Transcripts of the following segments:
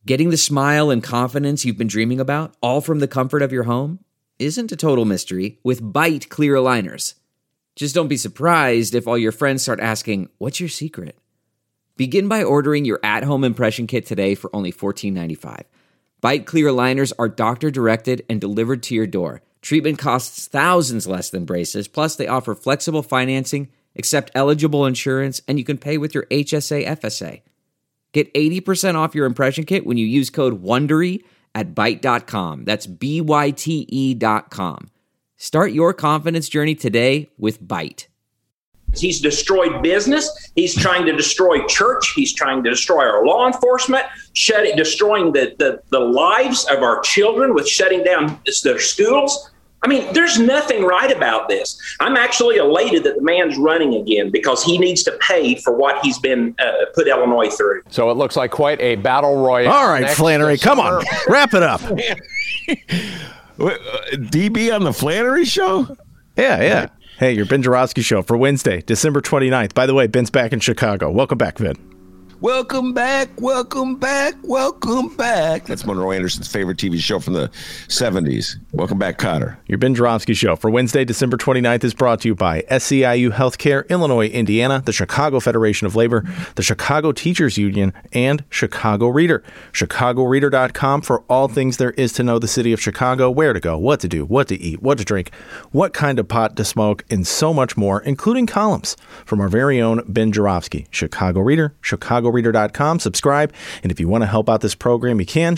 Getting the smile and confidence you've been dreaming about, all from the comfort of your home, isn't a total mystery with Byte clear aligners. Just don't be surprised if all your friends start asking, "What's your secret?" Begin by ordering your at-home impression kit today for only $14.95. Byte clear aligners are doctor-directed and delivered to your door. Treatment costs thousands less than braces, plus they offer flexible financing, accept eligible insurance, and you can pay with your HSA FSA. Get 80% off your impression kit when you use code WONDERY at Byte.com. That's BYTE.com. Start your confidence journey today with Byte. He's destroyed business. He's trying to destroy church. He's trying to destroy our law enforcement, destroying the lives of our children with shutting down their schools. I mean, there's nothing right about this. I'm actually elated that the man's running again because he needs to pay for what he's been put Illinois through. So it looks like quite a battle royale. All right, Flannery, come on. Wrap it up. DB on the Flannery Show? Yeah. Hey, your Ben Joravsky Show for Wednesday, December 29th. By the way, Ben's back in Chicago. Welcome back, Vin. Welcome back. That's Monroe Anderson's favorite TV show from the 70s. Welcome back, Cotter. Your Ben Joravsky Show for Wednesday, December 29th is brought to you by SEIU Healthcare, Illinois, Indiana, the Chicago Federation of Labor, the Chicago Teachers Union, and Chicago Reader. ChicagoReader.com for all things there is to know the city of Chicago, where to go, what to do, what to eat, what to drink, what kind of pot to smoke, and so much more, including columns from our very own Ben Joravsky. Chicago Reader, ChicagoReader.com. Subscribe. And if you want to help out this program, you can.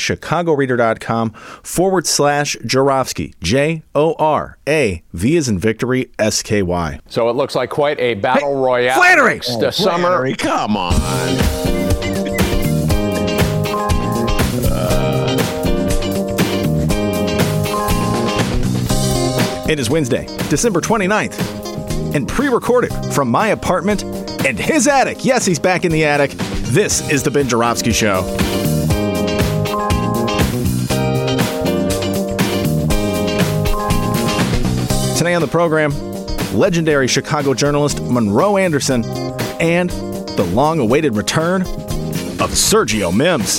ChicagoReader.com/Joravsky. J-O-R-A. V as in victory, S-K-Y. So it looks like quite a battle royale. Flannery! Flannery, come on. It is Wednesday, December 29th, and pre-recorded from my apartment and his attic. Yes, he's back in the attic. This is the Ben Joravsky Show. Today on the program, legendary Chicago journalist Monroe Anderson and the long-awaited return of Sergio Mims.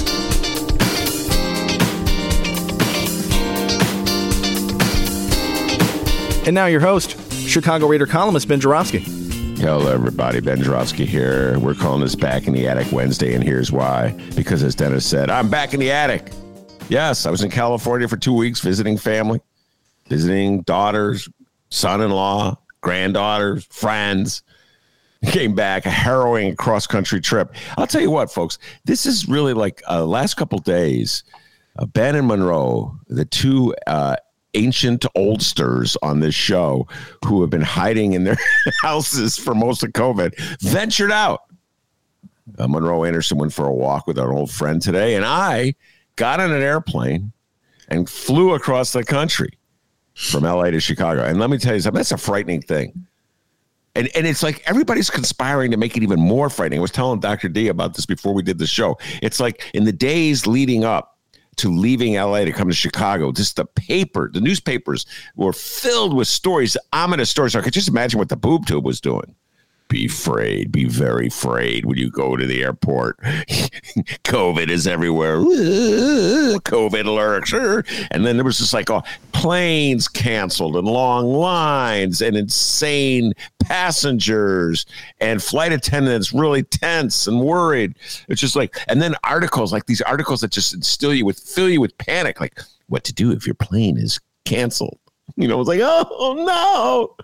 And now your host, Chicago Reader columnist Ben Joravsky. Hello, everybody. Ben Joravsky here. We're calling this Back in the Attic Wednesday, and here's why. Because as Dennis said, I'm back in the attic. Yes, I was in California for 2 weeks visiting family, visiting daughters, son-in-law, granddaughters, friends. Came back, a harrowing cross-country trip. I'll tell you what, folks, this is really like last couple days, Ben and Monroe, the two ancient oldsters on this show who have been hiding in their houses for most of COVID, ventured out. Monroe Anderson went for a walk with our old friend today, and I got on an airplane and flew across the country from LA to Chicago. And let me tell you something, that's a frightening thing. And it's like everybody's conspiring to make it even more frightening. I was telling Dr. D about this before we did the show. It's like in the days leading up to leaving LA to come to Chicago, just the newspapers were filled with stories, ominous stories. I could just imagine what the boob tube was doing. Be afraid, be very afraid when you go to the airport. COVID is everywhere. COVID lurks. And then there was just like planes canceled and long lines and insane passengers and flight attendants really tense and worried. It's just like, and then articles like these articles that just fill you with panic, like what to do if your plane is canceled. You know, it's like, oh no.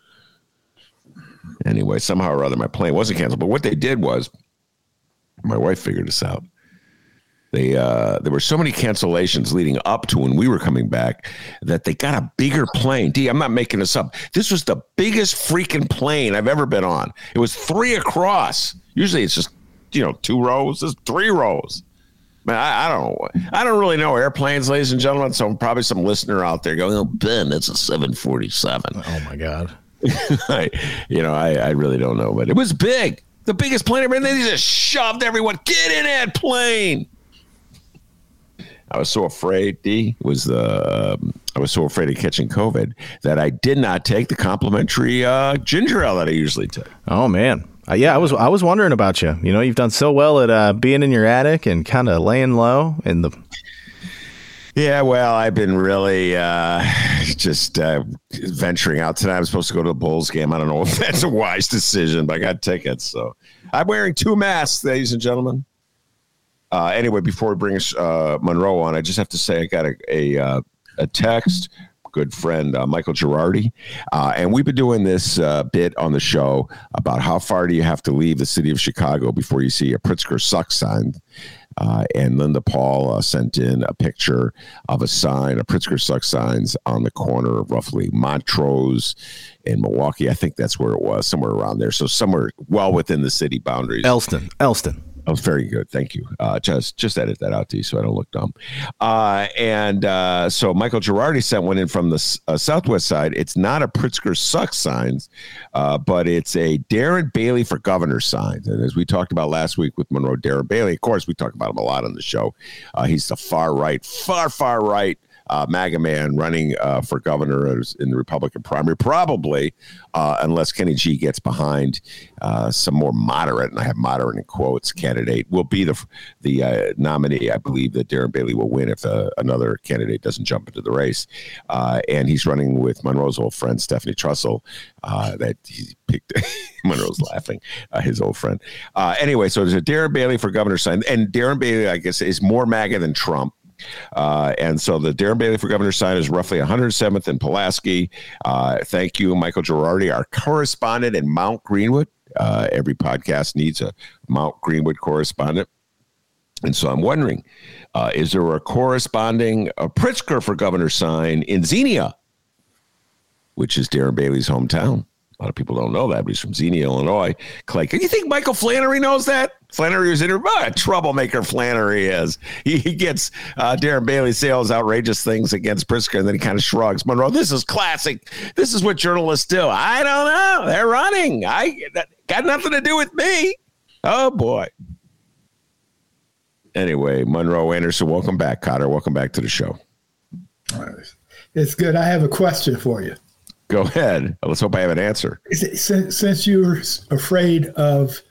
Anyway, somehow or other, my plane wasn't canceled. But what they did was, my wife figured this out. There were so many cancellations leading up to when we were coming back that they got a bigger plane. D, I'm not making this up. This was the biggest freaking plane I've ever been on. It was 3 across. Usually it's just, 2 rows. This is 3 rows. Man, I don't really know airplanes, ladies and gentlemen. So probably some listener out there going, "Oh, Ben, it's a 747." Oh my God. I really don't know, but it was big. The biggest plane ever. And they just shoved everyone. Get in that plane. I was so afraid, I was so afraid of catching COVID that I did not take the complimentary ginger ale that I usually take. Oh, man. Yeah, I was wondering about you. You know, you've done so well at being in your attic and kind of laying low in the. Yeah, well, I've been really just venturing out tonight. I was supposed to go to the Bulls game. I don't know if that's a wise decision, but I got tickets. So I'm wearing 2 masks, ladies and gentlemen. Anyway, before we bring Monroe on, I just have to say I got a text. Good friend Michael Girardi, and we've been doing this bit on the show about how far do you have to leave the city of Chicago before you see a Pritzker sucks sign. And Linda Paul sent in a picture of a sign, a Pritzker sucks signs on the corner of roughly Montrose and Milwaukee. I think that's where it was, somewhere around there. So somewhere well within the city boundaries. Elston. Oh, very good. Thank you. Just edit that out to you so I don't look dumb. So Michael Girardi sent one in from the southwest side. It's not a Pritzker sucks signs, but it's a Darren Bailey for governor sign. And as we talked about last week with Monroe, Darren Bailey, of course, we talk about him a lot on the show. He's the far right MAGA man running for governor in the Republican primary, probably unless Kenny G gets behind some more moderate, and I have moderate in quotes, candidate will be the nominee. I believe that Darren Bailey will win if another candidate doesn't jump into the race. And he's running with Monroe's old friend, Stephanie Trussell, that he picked. Monroe's laughing, his old friend. Anyway, so there's a Darren Bailey for governor sign, and Darren Bailey, I guess, is more MAGA than Trump. And so the Darren Bailey for governor sign is roughly 107th in Pulaski. Thank you, Michael Girardi, our correspondent in Mount Greenwood. Every podcast needs a Mount Greenwood correspondent. And so I'm wondering, is there a corresponding Pritzker for governor sign in Xenia, which is Darren Bailey's hometown? A lot of people don't know that, but he's from Xenia, Illinois. Clay, can you think Michael Flannery knows that? Flannery was in a troublemaker. Flannery is. He gets Darren Bailey say all those outrageous things against Pritzker, and then he kind of shrugs. Monroe, this is classic. This is what journalists do. I don't know. They're running. That got nothing to do with me. Oh, boy. Anyway, Monroe Anderson, welcome back. Cotter, welcome back to the show. It's good. I have a question for you. Go ahead. Let's hope I have an answer. Since you're afraid of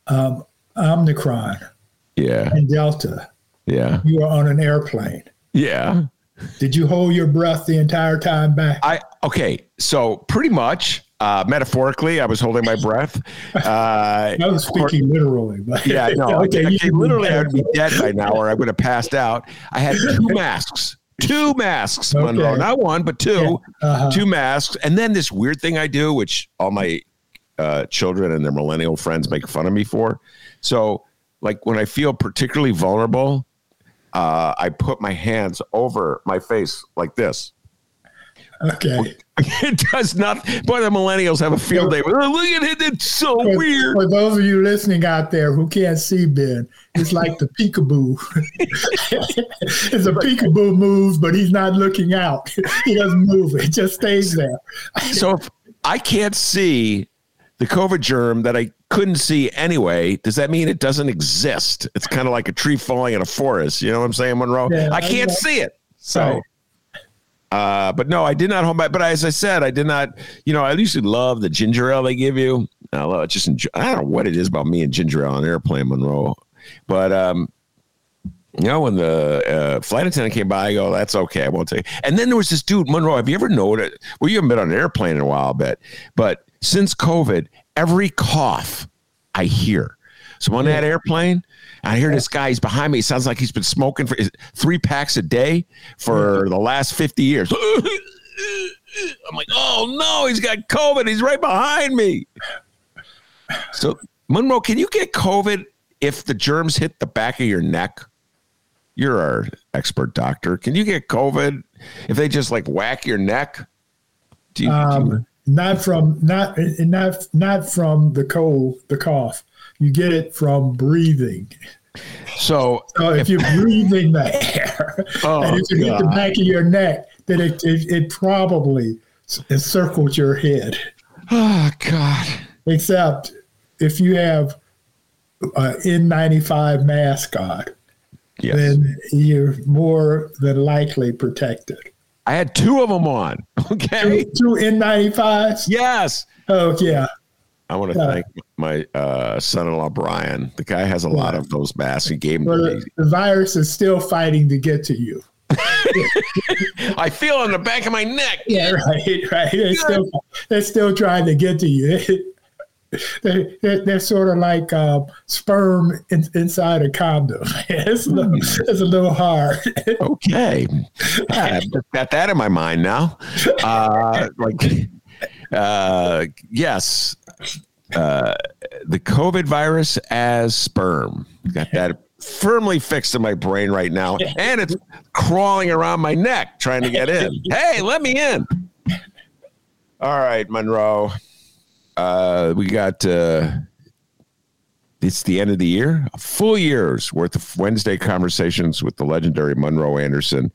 Omicron and Delta, you were on an airplane. Yeah. Did you hold your breath the entire time back? Okay. So pretty much, metaphorically, I was holding my breath. I was speaking literally. But yeah, no. Okay, literally, I would be dead by now, or I would have passed out. I had 2 masks. 2 masks, Monroe. Okay. Not 1, but 2. Yeah. Uh-huh. 2 masks. And then this weird thing I do, which all my children and their millennial friends make fun of me for. So, like, when I feel particularly vulnerable, I put my hands over my face like this. Okay. It does not. Boy, the millennials have a field day. Look at it. It's so weird. For those of you listening out there who can't see Ben, it's like the peekaboo. It's a peekaboo moves, but he's not looking out. He doesn't move. It just stays there. So if I can't see the COVID germ that I couldn't see anyway, does that mean it doesn't exist? It's kind of like a tree falling in a forest. You know what I'm saying, Monroe? Yeah, I can't see it. So. Right. But no, I did not hold back. But as I said, I did not, I usually love the ginger ale they give you. I love it. I don't know what it is about me and ginger ale on an airplane, Monroe. But, when the flight attendant came by, I go, that's okay. I won't take it. And then there was this dude, Monroe, have you ever noticed? Well, you haven't been on an airplane in a while, but since COVID, every cough I hear. So on that airplane, I hear this guy, he's behind me. He sounds like he's been smoking for 3 packs a day for the last 50 years. I'm like, oh no, he's got COVID. He's right behind me. So Monroe, can you get COVID if the germs hit the back of your neck? You're our expert doctor. Can you get COVID if they just like whack your neck? Not from the cough. You get it from breathing. So if you're breathing the air, and if you hit the back of your neck, then it probably encircled your head. Oh, God. Except if you have an N95 mask on, then you're more than likely protected. I had 2 of them on. Okay. 2 N95s? Yes. Oh, yeah. I want to thank my son-in-law, Brian. The guy has a lot of those masks. He gave them to me. The virus is still fighting to get to you. I feel it in the back of my neck. Yeah, right. They're still trying to get to you. They're sort of like sperm inside a condom. It's a little hard. Okay. I've got that in my mind now. Yes. The COVID virus as sperm. Got that firmly fixed in my brain right now. And it's crawling around my neck trying to get in. Hey, let me in. All right, Monroe. We got, it's the end of the year, a full year's worth of Wednesday conversations with the legendary Monroe Anderson.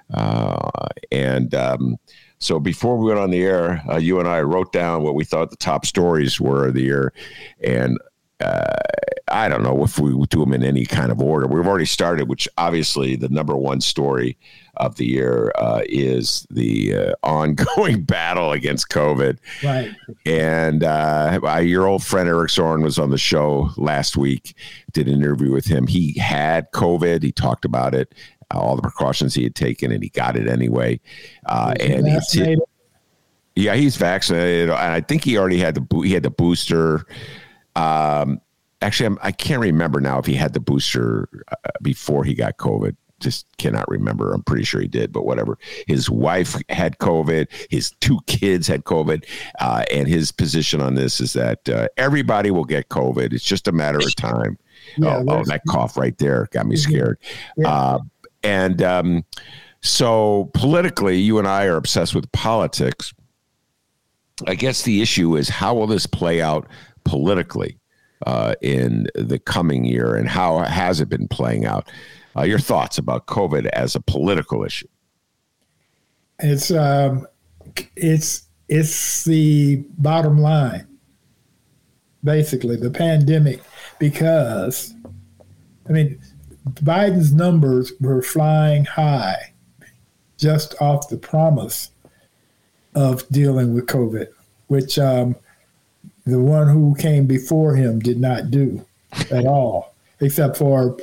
So before we went on the air, you and I wrote down what we thought the top stories were of the year. And I don't know if we do them in any kind of order. We've already started, which obviously the number one story of the year is the ongoing battle against COVID. Right. And your old friend Eric Soren was on the show last week, did an interview with him. He had COVID. He talked about it, all the precautions he had taken, and he got it anyway. And he's vaccinated. And I think he already had the booster. Actually, I can't remember now if he had the booster before he got COVID. Just cannot remember. I'm pretty sure he did, but whatever. His wife had COVID. His 2 kids had COVID. And his position on this is that everybody will get COVID. It's just a matter of time. Yeah, that cough right there got me scared. Yeah. So politically, you and I are obsessed with politics. I guess the issue is, how will this play out politically in the coming year, and how has it been playing out? Your thoughts about COVID as a political issue? It's the bottom line, basically, the pandemic, because, Biden's numbers were flying high just off the promise of dealing with COVID, which the one who came before him did not do at all, except for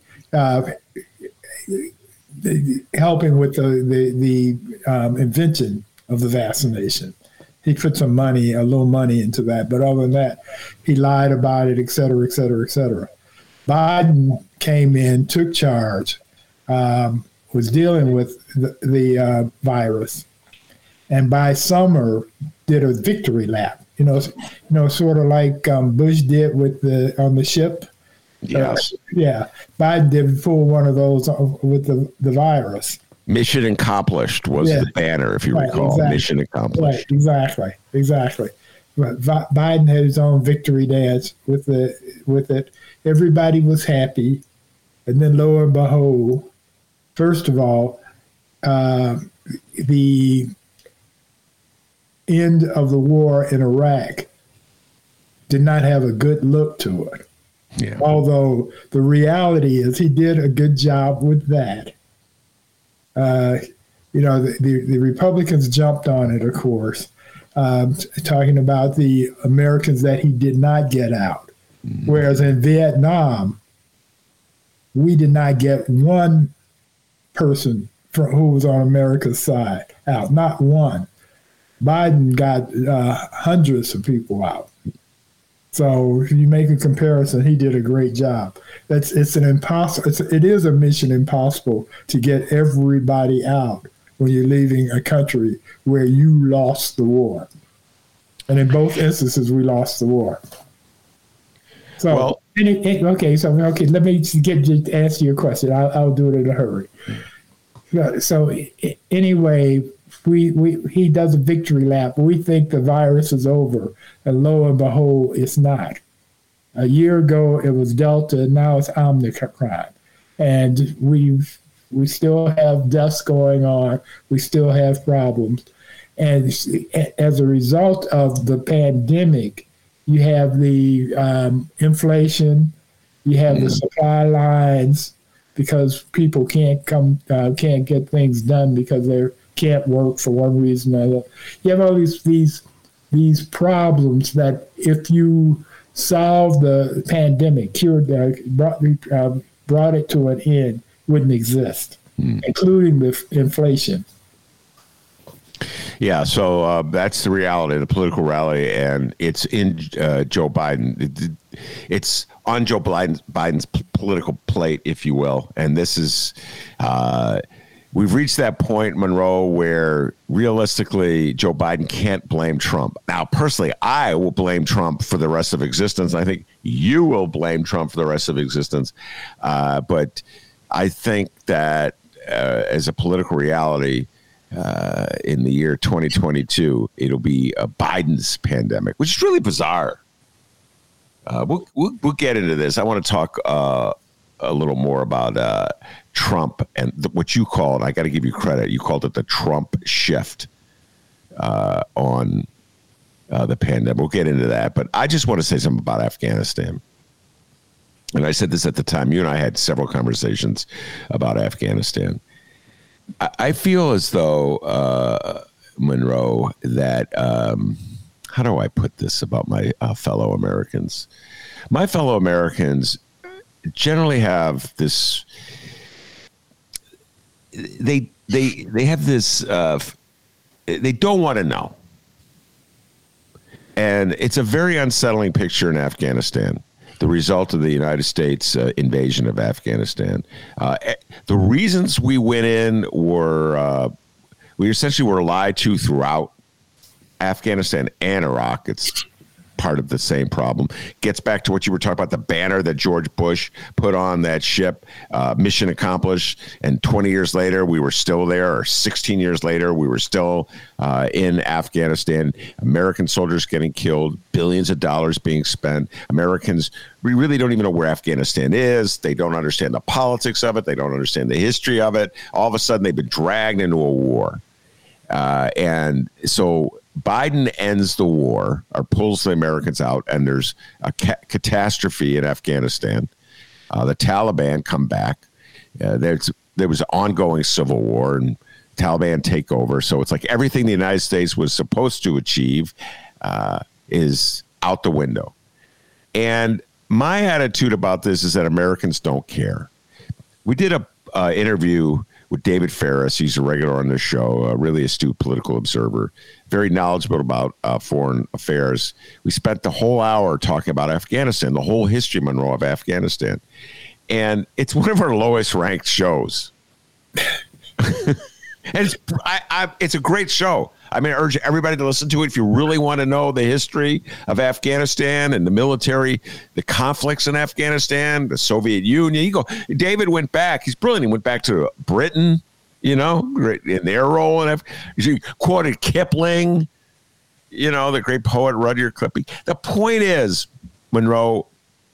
helping with the invention of the vaccination. He put a little money into that. But other than that, he lied about it, et cetera, et cetera, et cetera. Biden came in, took charge, was dealing with the virus, and by summer did a victory lap. Sort of like Bush did on the ship. Yes. Biden did pull one of those with the virus. Mission accomplished was the banner, if you recall. Exactly. Mission accomplished. Right, exactly. But Biden had his own victory dance with it. Everybody was happy. And then lo and behold, first of all, the end of the war in Iraq did not have a good look to it. Yeah. Although the reality is he did a good job with that. The Republicans jumped on it, of course, talking about the Americans that he did not get out. Mm-hmm. Whereas in Vietnam, we did not get one person who was on America's side out, not one. Biden got hundreds of people out. So if you make a comparison, he did a great job. It is a mission impossible to get everybody out when you're leaving a country where you lost the war. And in both instances, we lost the war. So, let me answer your question. I'll do it in a hurry. So anyway, he does a victory lap. We think the virus is over, and lo and behold, it's not. A year ago, it was Delta, and now it's Omicron. And we still have deaths going on. We still have problems. And as a result of the pandemic, you have the inflation, you have the supply lines, because people can't get things done because they can't work for one reason or another. You have all these these problems that if you solve the pandemic, brought it to an end, wouldn't exist, including the inflation. Yeah, so that's the reality, the political reality, and it's in Joe Biden. It's on Joe Biden's political plate, if you will. And this is, we've reached that point, Monroe, where realistically Joe Biden can't blame Trump. Now, personally, I will blame Trump for the rest of existence. I think you will blame Trump for the rest of existence. But I think that as a political reality, in the year 2022, it'll be a Biden's pandemic, which is really bizarre. We'll get into this. I want to talk a little more about Trump and what you called. I got to give you credit. You called it the Trump shift on the pandemic. We'll get into that, but I just want to say something about Afghanistan. And I said this at the time. You and I had several conversations about Afghanistan. I feel as though, Monroe, that how do I put this about my fellow Americans? My fellow Americans generally have this. They have this. They don't want to know, and it's a very unsettling picture in Afghanistan. The result of the United States invasion of Afghanistan. The reasons we went in were, we essentially were lied to throughout Afghanistan and Iraq. It's part of the same problem. Gets back to what you were talking about, the banner that George Bush put on that ship, mission accomplished. And 20 years later, we were still there, or 16 years later, we were still in Afghanistan. American soldiers getting killed, billions of dollars being spent. Americans, we really don't even know where Afghanistan is. They don't understand the politics of it. They don't understand the history of it. All of a sudden, they've been dragged into a war. And so Biden ends the war or pulls the Americans out, and there's a catastrophe in Afghanistan. The Taliban come back. There was an ongoing civil war, and Taliban take over. So it's like everything the United States was supposed to achieve is out the window. And my attitude about this is that Americans don't care. We did a interview with David Ferris. He's a regular on this show, a really astute political observer, very knowledgeable about foreign affairs. We spent the whole hour talking about Afghanistan, the whole history, Monroe, of Afghanistan. And it's one of our lowest ranked shows. And it's a great show. I mean, I urge everybody to listen to it if you really want to know the history of Afghanistan and the military, the conflicts in Afghanistan, the Soviet Union. David went back. He's brilliant. He went back to Britain, in their role. And he quoted Kipling, the great poet Rudyard Kipling. The point is, Monroe,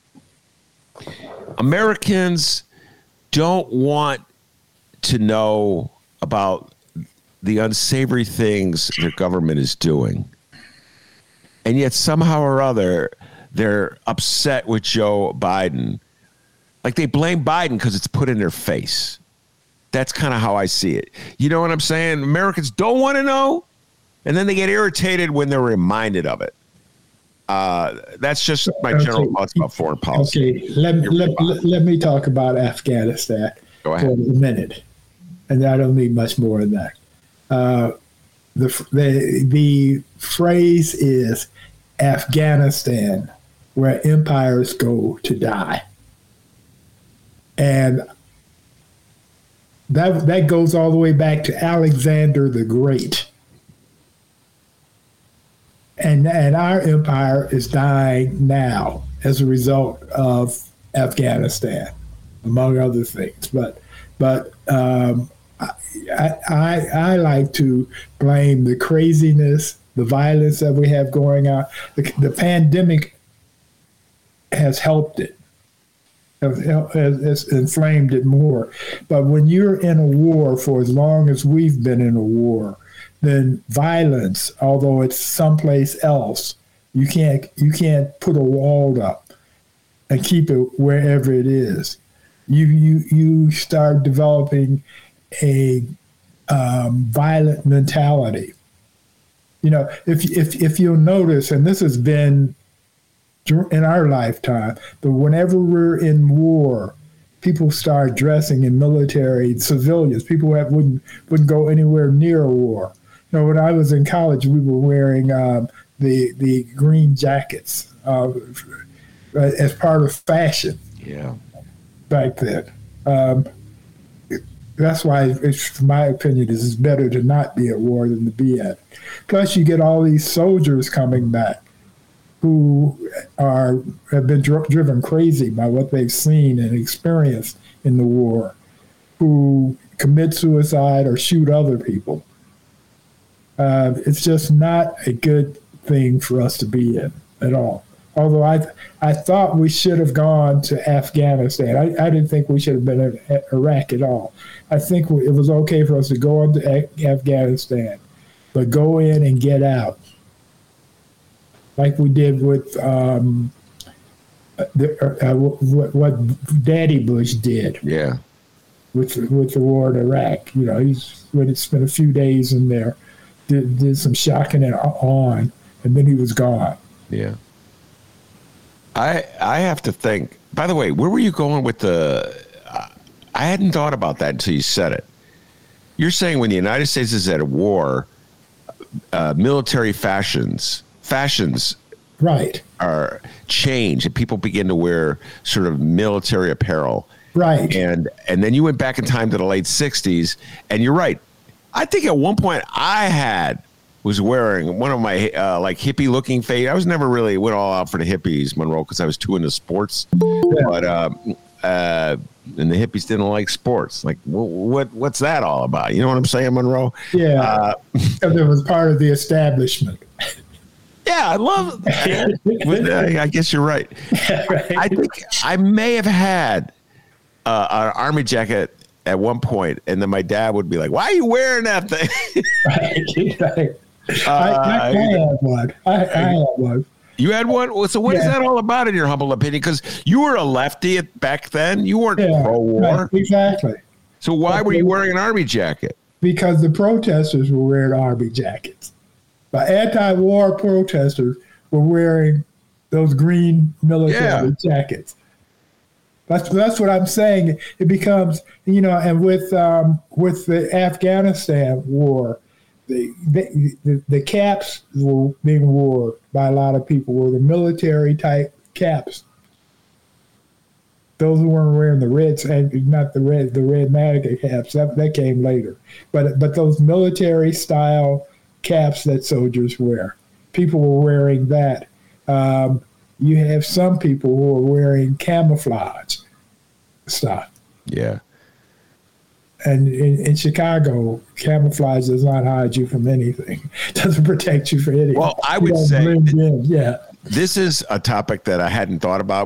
Americans don't want to know about the unsavory things their government is doing. And yet somehow or other, they're upset with Joe Biden. Like they blame Biden because it's put in their face. That's kind of how I see it. You know what I'm saying? Americans don't want to know, and then they get irritated when they're reminded of it. That's just my general thoughts about foreign policy. Okay, let me talk about Afghanistan for a minute. And I don't need much more than that. The phrase is Afghanistan, where empires go to die. And that goes all the way back to Alexander the Great. And our empire is dying now as a result of Afghanistan, among other things. But I like to blame the craziness, the violence that we have going on. The pandemic has helped it, has inflamed it more. But when you're in a war for as long as we've been in a war, then violence, although it's someplace else, you can't put a wall up and keep it wherever it is. You start developing a violent mentality, If you'll notice, and this has been in our lifetime, but whenever we're in war, people start dressing in military, civilians. People wouldn't go anywhere near a war. When I was in college, we were wearing the green jackets as part of fashion. Yeah. Back then. That's why, my opinion, it's better to not be at war than to be at. Plus, you get all these soldiers coming back who have been driven crazy by what they've seen and experienced in the war, who commit suicide or shoot other people. It's just not a good thing for us to be in at all. Although I thought we should have gone to Afghanistan. I didn't think we should have been in Iraq at all. I think it was okay for us to go into Afghanistan, but go in and get out, like we did with what Daddy Bush did. Yeah. With the war in Iraq, he's really spent a few days in there, did some shocking and on, and then he was gone. Yeah. I have to think. By the way, where were you going with I hadn't thought about that until you said it. You're saying when the United States is at war, military fashions right are changed, and people begin to wear sort of military apparel. Right. And then you went back in time to the late 60s, and you're right. I think at one point I was wearing one of my like hippie looking fade. I was never really went all out for the hippies, Monroe, because I was too into sports. Yeah. But and the hippies didn't like sports. Like, what's that all about? You know what I'm saying, Monroe? Yeah. Because it was part of the establishment. Yeah, I love it. I guess you're right. Right. I think I may have had an army jacket at one point, and then my dad would be like, "Why are you wearing that thing?" Right. I had one. I had one. You had one? So what is that all about in your humble opinion? Because you were a lefty back then. You weren't pro-war. Right, exactly. So why were you wearing an army jacket? Because the protesters were wearing army jackets. The anti-war protesters were wearing those green military jackets. That's what I'm saying. It becomes, and with the Afghanistan war, the caps were being worn by a lot of people were the military type caps. Those who weren't wearing the reds, and not the red MAGA caps, that came later. But those military style caps that soldiers wear, people were wearing that. You have some people who are wearing camouflage stuff. Yeah. And in Chicago, camouflage does not hide you from anything. It doesn't protect you from anything. Well, I would say this is a topic that I hadn't thought about.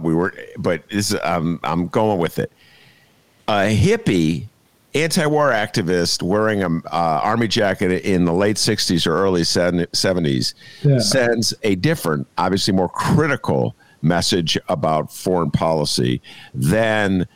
I'm going with it. A hippie, anti-war activist wearing an army jacket in the late 60s or early 70s sends a different, obviously more critical message about foreign policy than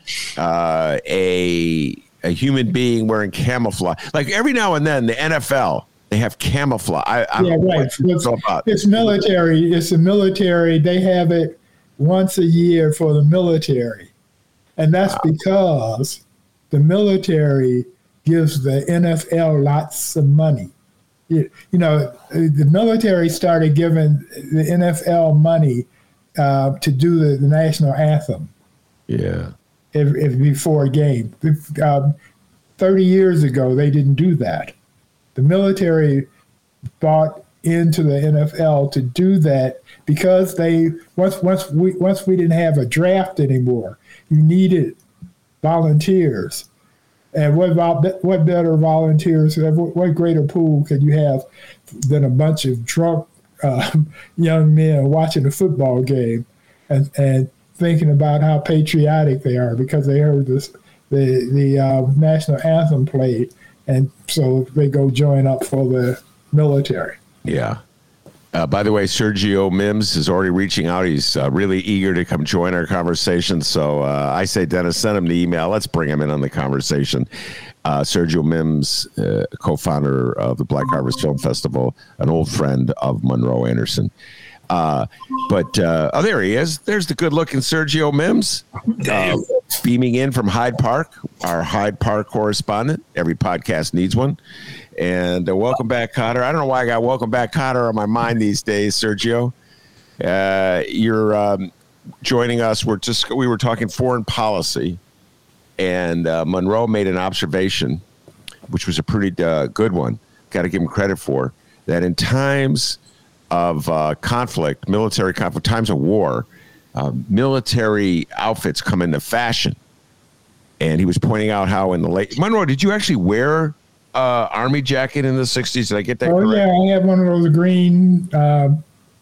a human being wearing camouflage. Like every now and then, the NFL, they have camouflage. Right. It's military. It's the military. They have it once a year for the military. And that's because the military gives the NFL lots of money. The military started giving the NFL money to do the national anthem. Yeah. Before a game. 30 years ago, they didn't do that. The military bought into the NFL to do that because once we didn't have a draft anymore, you needed volunteers. And what better volunteers? What greater pool could you have than a bunch of drunk young men watching a football game and thinking about how patriotic they are because they heard the national anthem played, and so they go join up for the military. Yeah. By the way, Sergio Mims is already reaching out. He's really eager to come join our conversation. So I say, Dennis, send him the email. Let's bring him in on the conversation. Sergio Mims, co-founder of the Black Harvest Film Festival, an old friend of Monroe Anderson. There he is. There's the good-looking Sergio Mims, beaming in from Hyde Park, our Hyde Park correspondent. Every podcast needs one. And welcome back, Cotter. I don't know why I got welcome back, Cotter on my mind these days, Sergio. You're joining us. We were talking foreign policy, and Monroe made an observation, which was a pretty good one. Got to give him credit for that. In times of conflict, military conflict, times of war, military outfits come into fashion. And he was pointing out how in the late Monroe, did you actually wear Army jacket in the 60s? Did I get that correct? Yeah, I had one of those green, the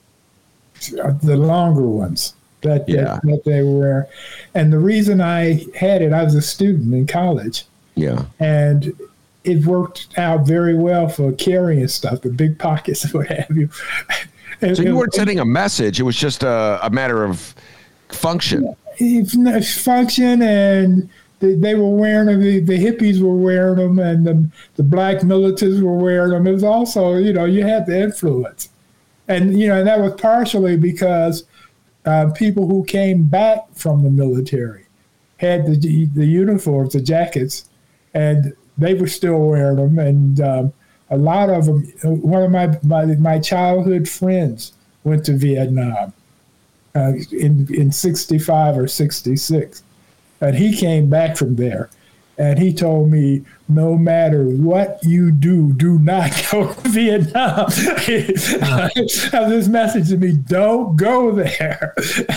longer ones that they were. And the reason I had it, I was a student in college. Yeah. And it worked out very well for carrying stuff, the big pockets and what have you. So you weren't sending a message. It was just a matter of function. Function, and they were wearing them. The hippies were wearing them, and the black militants were wearing them. It was also, you had the influence. And, and that was partially because people who came back from the military had the uniforms, the jackets, and they were still wearing them. And a lot of them, one of my childhood friends went to Vietnam in 65 or 66. And he came back from there, and he told me, no matter what you do, do not go to Vietnam. This message to me, don't go there.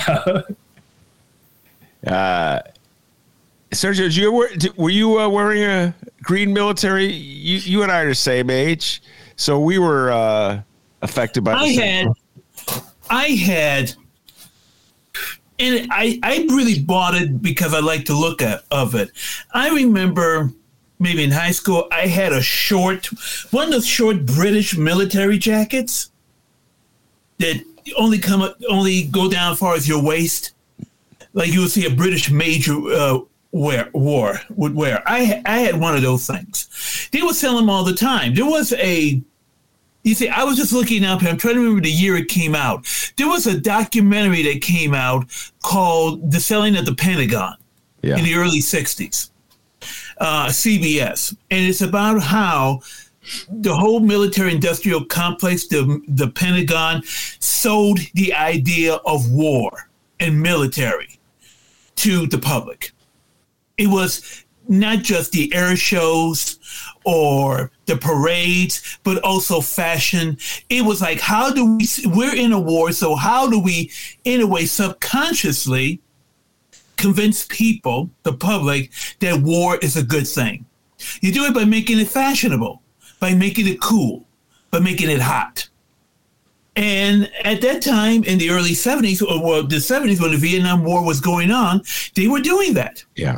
Sergio, were you wearing a green military? You and I are the same age, so we were affected by I had, and I really bought it because I like the look of it. I remember maybe in high school, I had one of those short British military jackets that only go down as far as your waist. Like you would see a British major would wear. I had one of those things. They would sell them all the time. There was I was just looking up here. I'm trying to remember the year it came out. There was a documentary that came out called The Selling of the Pentagon in the early 60s, CBS. And it's about how the whole military-industrial complex, the Pentagon, sold the idea of war and military to the public. It was not just the air shows or the parades, but also fashion. It was like, we're in a war, so how do we, in a way, subconsciously convince people, the public, that war is a good thing? You do it by making it fashionable, by making it cool, by making it hot. And at that time, in the early 70s, the 70s, when the Vietnam War was going on, they were doing that. Yeah.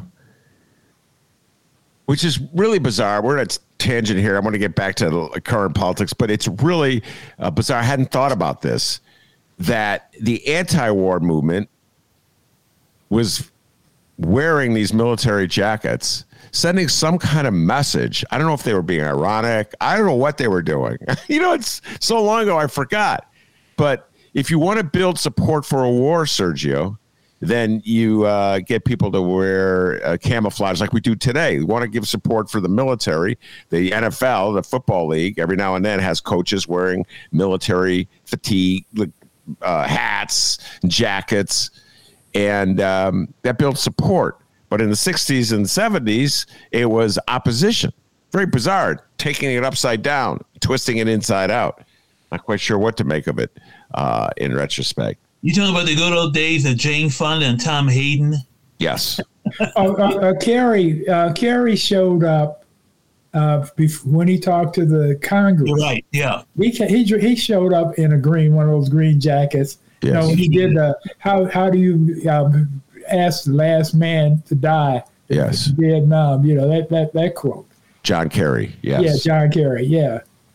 Which is really bizarre. We're at a tangent here. I want to get back to current politics, but it's really bizarre. I hadn't thought about this, that the anti-war movement was wearing these military jackets, sending some kind of message. I don't know if they were being ironic. I don't know what they were doing. It's so long ago, I forgot. But if you want to build support for a war, Sergio, then you get people to wear camouflage like we do today. We want to give support for the military. The NFL, the Football League, every now and then has coaches wearing military fatigue hats, jackets, and that builds support. But in the 60s and 70s, it was opposition. Very bizarre, taking it upside down, twisting it inside out. Not quite sure what to make of it in retrospect. You talking about the good old days of Jane Fonda and Tom Hayden? Yes. Kerry showed up when he talked to the Congress. Right, yeah. He showed up in one of those green jackets. Yes. He did how do you ask the last man to die? Yes. Vietnam, that quote. John Kerry, yes. Yeah, John Kerry, yeah.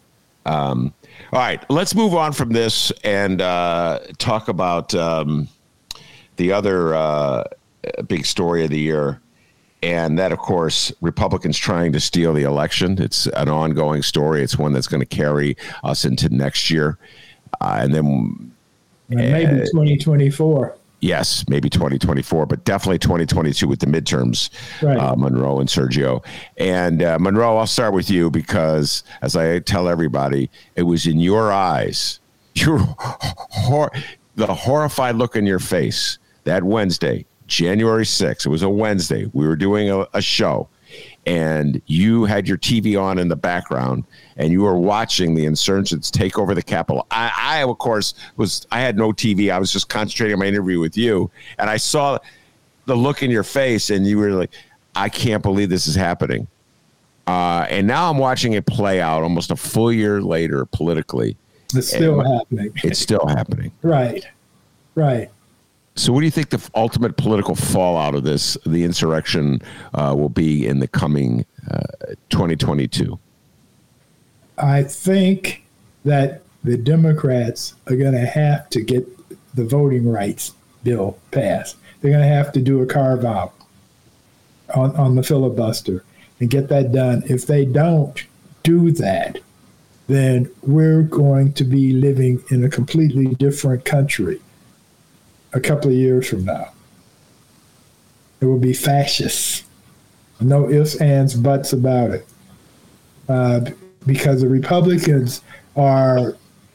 All right, let's move on from this and talk about the other big story of the year. And that, of course, Republicans trying to steal the election. It's an ongoing story. It's one that's going to carry us into next year. And then maybe 2024. Yes, maybe 2024, but definitely 2022 with the midterms, right. Monroe and Sergio. And Monroe, I'll start with you because, as I tell everybody, it was in your eyes, the horrified look in your face that Wednesday, January 6th. It was a Wednesday. We were doing a show, and you had your TV on in the background, and you were watching the insurgents take over the Capitol. I of course, I had no TV. I was just concentrating on my interview with you, and I saw the look in your face, and you were like, I can't believe this is happening. And now I'm watching it play out almost a full year later politically. It's still happening. It's still happening. Right. So what do you think the ultimate political fallout of this, the insurrection, will be in the coming 2022? I think that the Democrats are going to have to get the voting rights bill passed. They're going to have to do a carve out on the filibuster and get that done. If they don't do that, then we're going to be living in a completely different country a couple of years from now. It will be fascist. No ifs, ands, buts about it. Because the Republicans are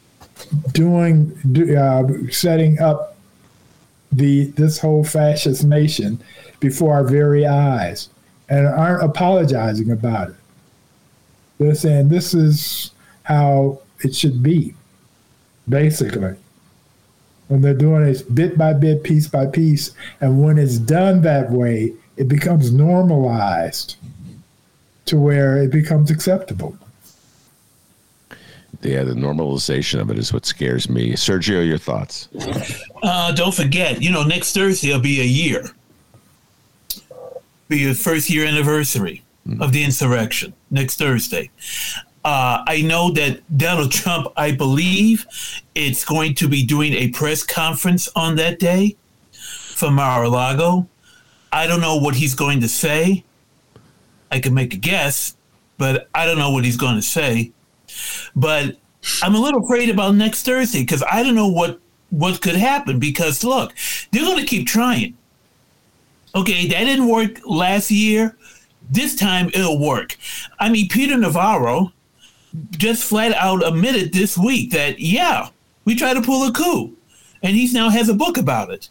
setting up this whole fascist nation before our very eyes and aren't apologizing about it. They're saying this is how it should be, basically. When they're doing it bit by bit, piece by piece, and when it's done that way, it becomes normalized to where it becomes acceptable. Yeah, the normalization of it is what scares me. Sergio, your thoughts? Don't forget, next Thursday will be a year. Be the first year anniversary of the insurrection, next Thursday. I know that Donald Trump, I believe, it's going to be doing a press conference on that day from Mar-a-Lago. I don't know what he's going to say. I can make a guess, but I don't know what he's going to say. But I'm a little afraid about next Thursday because I don't know what could happen because, look, they're going to keep trying. Okay, that didn't work last year. This time it'll work. I mean, Peter Navarro just flat out admitted this week that, yeah, we tried to pull a coup. And he now has a book about it.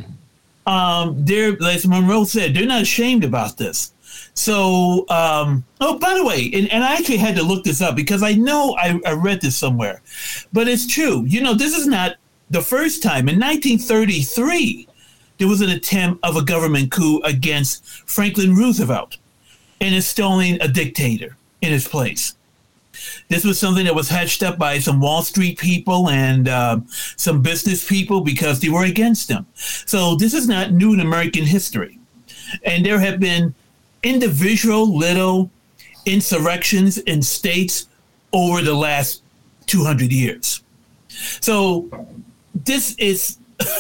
As Monroe said, they're not ashamed about this. So, by the way, and I actually had to look this up because I know I read this somewhere. But it's true. This is not the first time. In 1933, there was an attempt of a government coup against Franklin Roosevelt and installing a dictator in his place. This was something that was hatched up by some Wall Street people and some business people because they were against them. So this is not new in American history. And there have been individual little insurrections in states over the last 200 years. So this is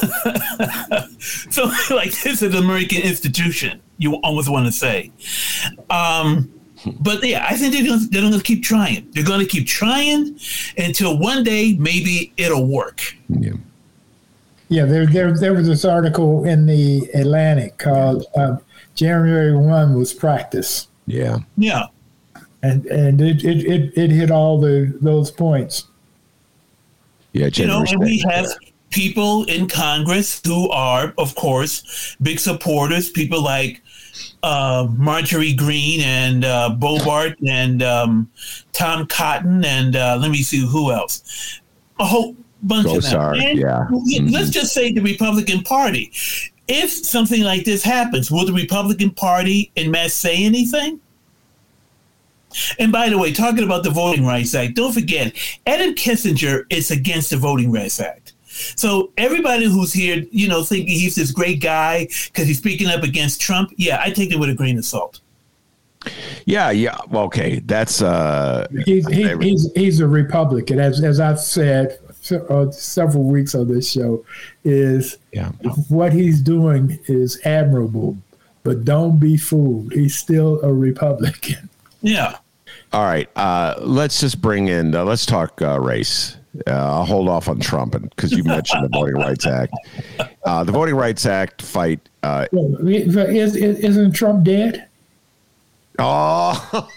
this is an American institution, you almost want to say. But yeah, I think they're going to keep trying. They're going to keep trying until one day maybe it'll work. Yeah. There was this article in the Atlantic called January 1 was practice. Yeah. And it hit all those points. Yeah, and we have people in Congress who are, of course, big supporters. People like Marjorie Greene and Bobart and Tom Cotton and let me see who else. A whole bunch of them. And let's just say the Republican Party. If something like this happens, will the Republican Party en masse say anything? And by the way, talking about the Voting Rights Act, don't forget, Adam Kinzinger is against the Voting Rights Act. So everybody who's here, thinking he's this great guy because he's speaking up against Trump, yeah, I take it with a grain of salt. Yeah. Well, okay, that's he's a Republican, as I've said several weeks on this show. What he's doing is admirable, but don't be fooled. He's still a Republican. Yeah. All right. Let's just bring in. Let's talk race. I'll hold off on Trump because you mentioned the Voting Rights Act. The Voting Rights Act fight. Isn't Trump dead? Oh.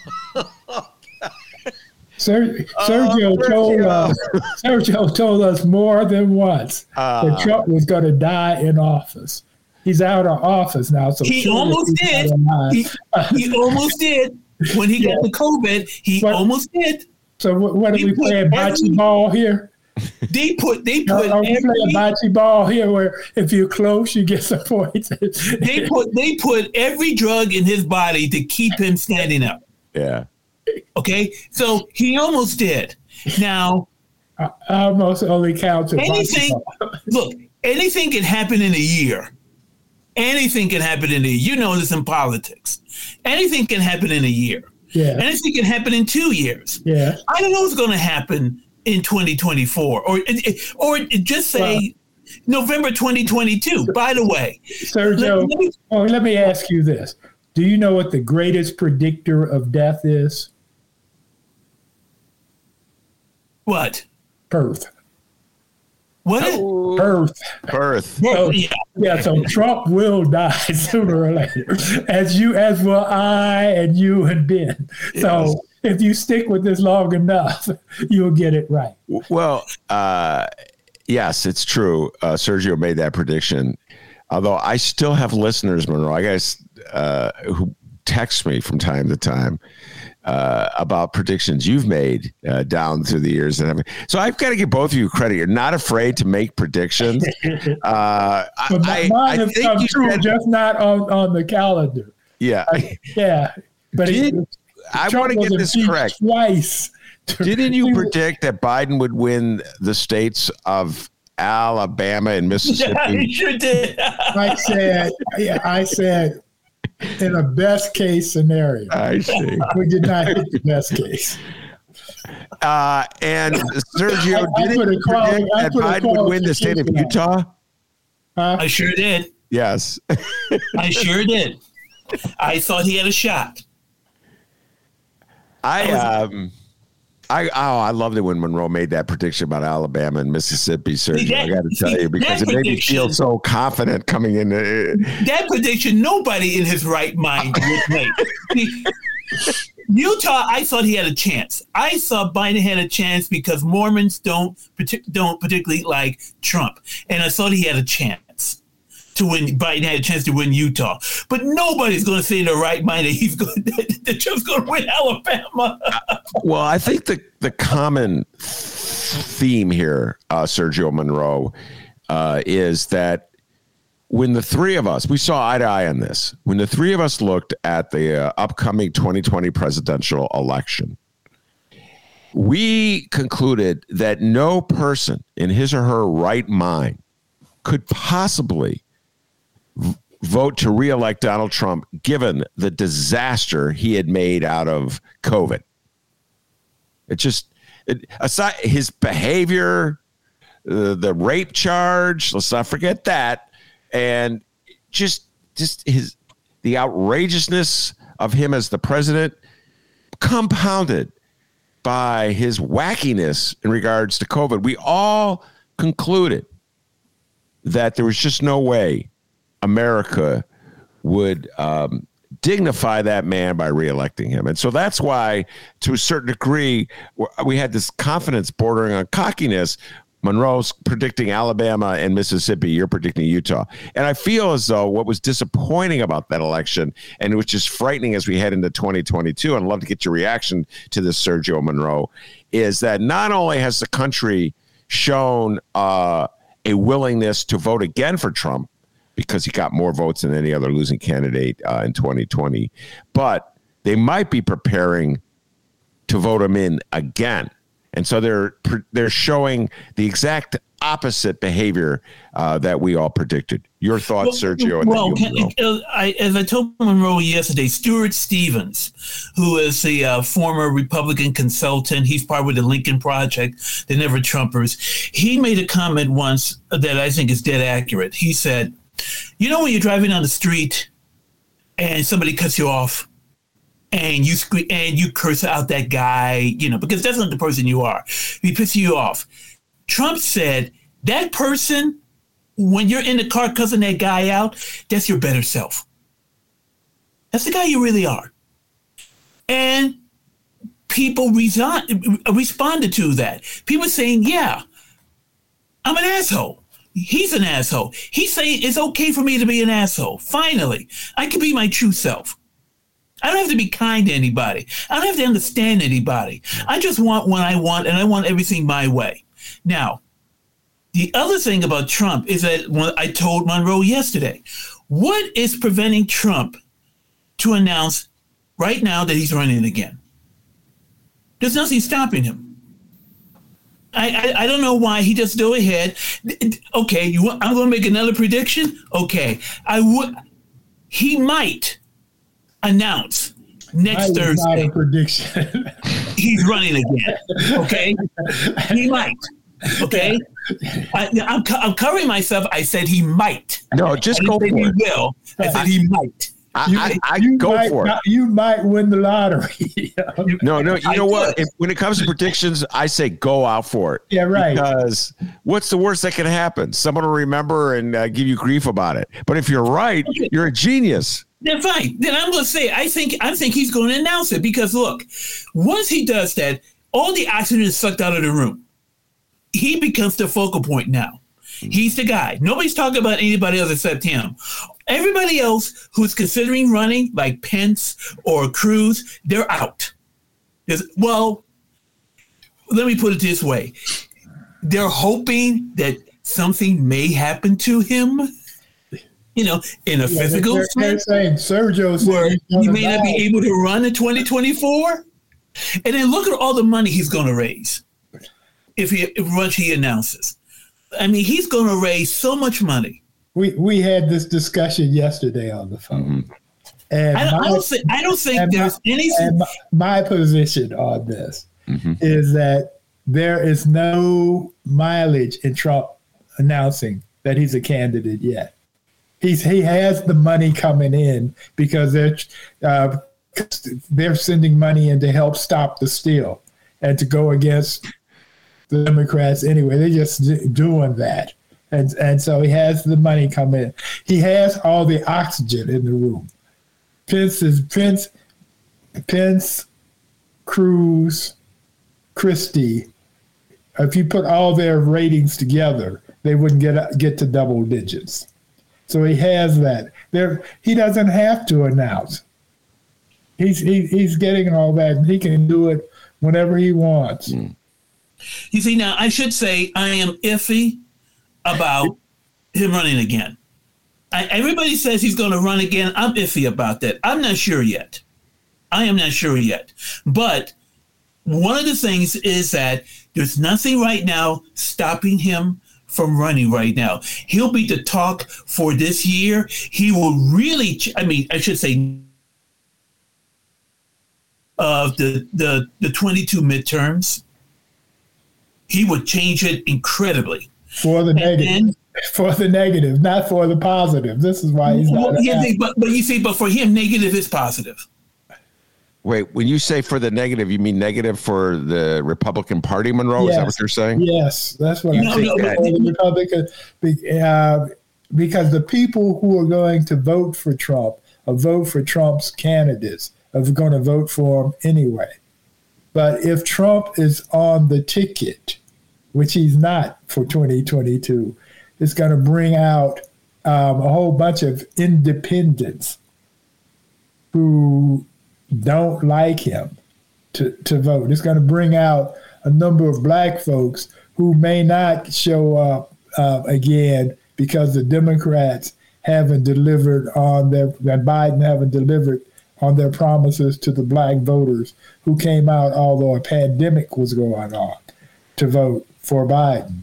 Sergio told us more than once that Trump was going to die in office. He's out of office now. So he almost did. He almost did. When he got the COVID, almost did. So what are we playing bocce ball here? They put playing bocce ball here where if you're close, you get some points. they put every drug in his body to keep him standing up. Yeah. Okay, so he almost did. Now, I almost only counted. Anything can happen in a year. Anything can happen in a year. You know this in politics. Anything can happen in a year. Yeah. Anything can happen in 2 years. Yeah. I don't know what's going to happen in 2024, or just say November 2022. By the way, Sergio, let me ask you this: do you know what the greatest predictor of death is? What? Birth. What? Birth. So Trump will die sooner or later, as will I and you and Ben. Yes. So if you stick with this long enough, you'll get it right. Well, yes, it's true. Sergio made that prediction. Although I still have listeners, Monroe, I guess, who text me from time to time about predictions you've made down through the years. So I've got to give both of you credit. You're not afraid to make predictions. Mine have come true, just not on the calendar. Yeah. But I want to get this correct. Twice. Didn't you predict that Biden would win the states of Alabama and Mississippi? Yeah, he sure did. I said in a best case scenario. I see. We did not hit the best case. And Sergio, didn't you predict that Biden would win the state of Utah? I sure did. Yes. I sure did. I thought he had a shot. I loved it when Monroe made that prediction about Alabama and Mississippi, Sergio. I got to tell you, because it made me feel so confident coming in. That prediction, nobody in his right mind would make. Utah, I thought he had a chance. I thought Biden had a chance because Mormons don't particularly like Trump, and I thought he had a chance to win. Biden had a chance to win Utah, but nobody's going to say in their right mind that Trump's going to win Alabama. Well, I think the common theme here, Sergio Monroe, is that when the three of us, we saw eye to eye on this, when the three of us looked at the upcoming 2020 presidential election, we concluded that no person in his or her right mind could possibly vote to reelect Donald Trump, given the disaster he had made out of COVID. Aside his behavior, the rape charge, let's not forget that, and just the outrageousness of him as the president, compounded by his wackiness in regards to COVID. We all concluded that there was just no way America would dignify that man by reelecting him. And so that's why, to a certain degree, we had this confidence bordering on cockiness. Monroe's predicting Alabama and Mississippi. You're predicting Utah. And I feel as though what was disappointing about that election, and it was just frightening as we head into 2022, and I'd love to get your reaction to this, Sergio Monroe, is that not only has the country shown a willingness to vote again for Trump, because he got more votes than any other losing candidate in 2020, but they might be preparing to vote him in again And so they're showing the exact opposite behavior that we all predicted. Your thoughts, Sergio? As I told Monroe yesterday, Stuart Stevens, who is the former Republican consultant, he's part of the Lincoln Project, the Never Trumpers. He made a comment once that I think is dead accurate. He said, when you're driving down the street and somebody cuts you off, and you scream and you curse out that guy, because that's not the person you are. He pisses you off. Trump said that person, when you're in the car cussing that guy out, that's your better self. That's the guy you really are. And people responded to that. People saying, yeah, I'm an asshole. He's an asshole. He's saying it's okay for me to be an asshole. Finally, I can be my true self. I don't have to be kind to anybody. I don't have to understand anybody. I just want what I want, and I want everything my way. Now, the other thing about Trump is that I told Monroe yesterday, what is preventing Trump to announce right now that he's running again? There's nothing stopping him. I don't know why he just go ahead. Okay, I'm going to make another prediction. Okay, he might announce next Thursday. Not a prediction. He's running again. Okay, he might. Okay, I'm covering myself. I said he might. No, just go for it. He will. I said he might. I go for it. You might win the lottery. No. You know what? When it comes to predictions, I say go out for it. Yeah, right. Because what's the worst that can happen? Someone will remember and give you grief about it. But if you're right, you're a genius. Then fine. Then I'm going to say I think he's going to announce it because look, once he does that, all the oxygen is sucked out of the room. He becomes the focal point now. He's the guy. Nobody's talking about anybody else except him. Everybody else who's considering running, like Pence or Cruz, they're out. Well, let me put it this way. They're hoping that something may happen to him, in a physical sense. They're saying Sergio where he may not be able to run in 2024. And then look at all the money he's going to raise if once he announces. I mean, he's going to raise so much money. We had this discussion yesterday on the phone. Mm-hmm. And I don't think there's anything. My position on this is that there is no mileage in Trump announcing that he's a candidate yet. He has the money coming in because they're sending money in to help stop the steal and to go against the Democrats anyway. They're just doing that. And so he has the money come in. He has all the oxygen in the room. Pence, Cruz, Christie, if you put all their ratings together, they wouldn't get to double digits. So he has that. He doesn't have to announce. He's getting all that, and he can do it whenever he wants. Mm. You see, now I should say I am iffy about him running again. Everybody says he's going to run again. I'm iffy about that. I'm not sure yet. I am not sure yet. But one of the things is that there's nothing right now stopping him from running right now. He'll be the talk for this year. He will really, I should say, of the 22 midterms, he would change it incredibly. For the negative. For the negative, not for the positive. This is why he's not. But for him, negative is positive. Wait, when you say for the negative, you mean negative for the Republican Party, Monroe? Yes. Is that what you're saying? Yes, that's what I'm saying. The Republican, because the people who are going to vote for Trump or vote for Trump's candidates are going to vote for him anyway. But if Trump is on the ticket, which he's not for 2022, it's going to bring out a whole bunch of independents who don't like him to vote. It's going to bring out a number of black folks who may not show up again because the Democrats haven't delivered on and Biden haven't delivered on their promises to the black voters who came out, although a pandemic was going on, to vote for Biden.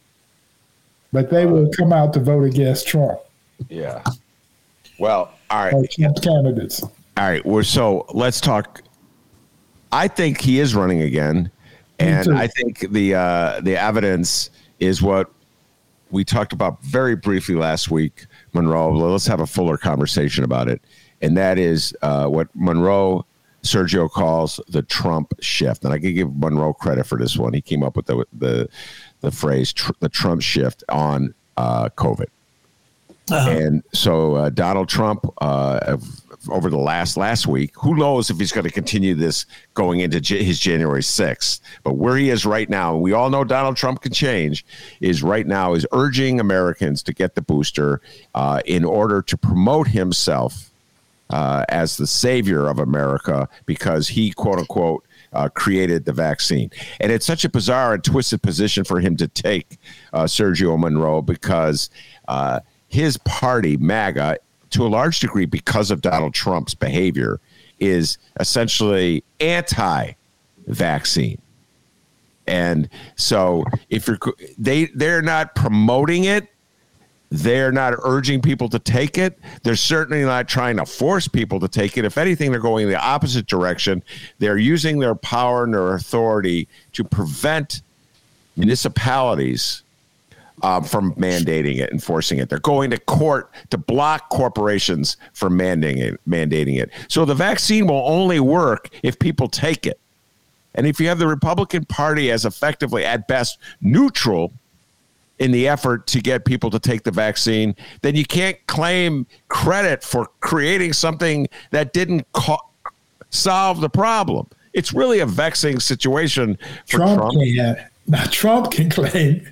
But they will come out to vote against Trump. Yeah. Well, all right. Or Trump candidates. All right. So let's talk. I think he is running again. And I think the evidence is what we talked about very briefly last week, Monroe. Let's have a fuller conversation about it. And that is what Monroe Sergio calls the Trump shift. And I can give Monroe credit for this one. He came up with the phrase, the Trump shift on COVID. Uh-huh. And so Donald Trump, over the last week, who knows if he's going to continue this going into his January 6th. But where he is right now, we all know Donald Trump can change, is urging Americans to get the booster in order to promote himself as the savior of America, because he, quote unquote, created the vaccine. And it's such a bizarre and twisted position for him to take, Sergio Monroe, because his party, MAGA, to a large degree because of Donald Trump's behavior, is essentially anti-vaccine. And so if they're not promoting it, they're not urging people to take it. They're certainly not trying to force people to take it. If anything, they're going in the opposite direction. They're using their power and their authority to prevent municipalities from mandating it, enforcing it. They're going to court to block corporations from mandating it. So the vaccine will only work if people take it. And if you have the Republican Party as effectively, at best, neutral in the effort to get people to take the vaccine, then you can't claim credit for creating something that didn't solve the problem. It's really a vexing situation for Trump. Now, Trump can claim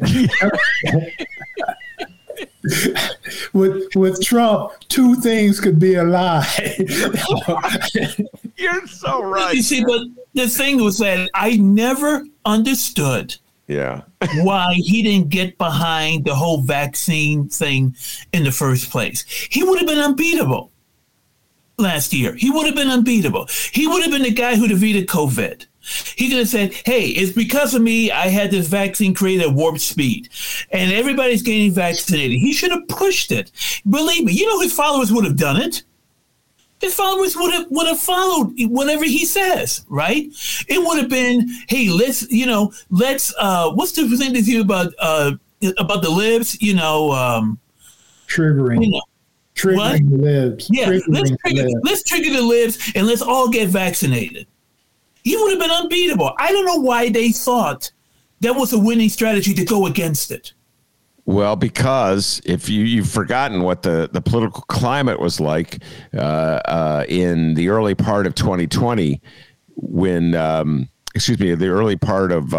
with Trump, two things could be a lie. You're so right. You see, but the thing was that I never understood why he didn't get behind the whole vaccine thing in the first place. He would have been unbeatable last year. He would have been unbeatable. He would have been the guy who defeated COVID. He could have said, hey, it's because of me I had this vaccine created at warp speed, and everybody's getting vaccinated. He should have pushed it. Believe me, his followers would have done it. His followers would have followed whatever he says, right? It would have been, hey, let's what's the thing to do about the libs? Triggering. Triggering the libs. Yeah, let's trigger the libs and let's all get vaccinated. He would have been unbeatable. I don't know why they thought that was a winning strategy to go against it. Well, because if you've forgotten what the political climate was like in the early part of 2020, when, the early part of,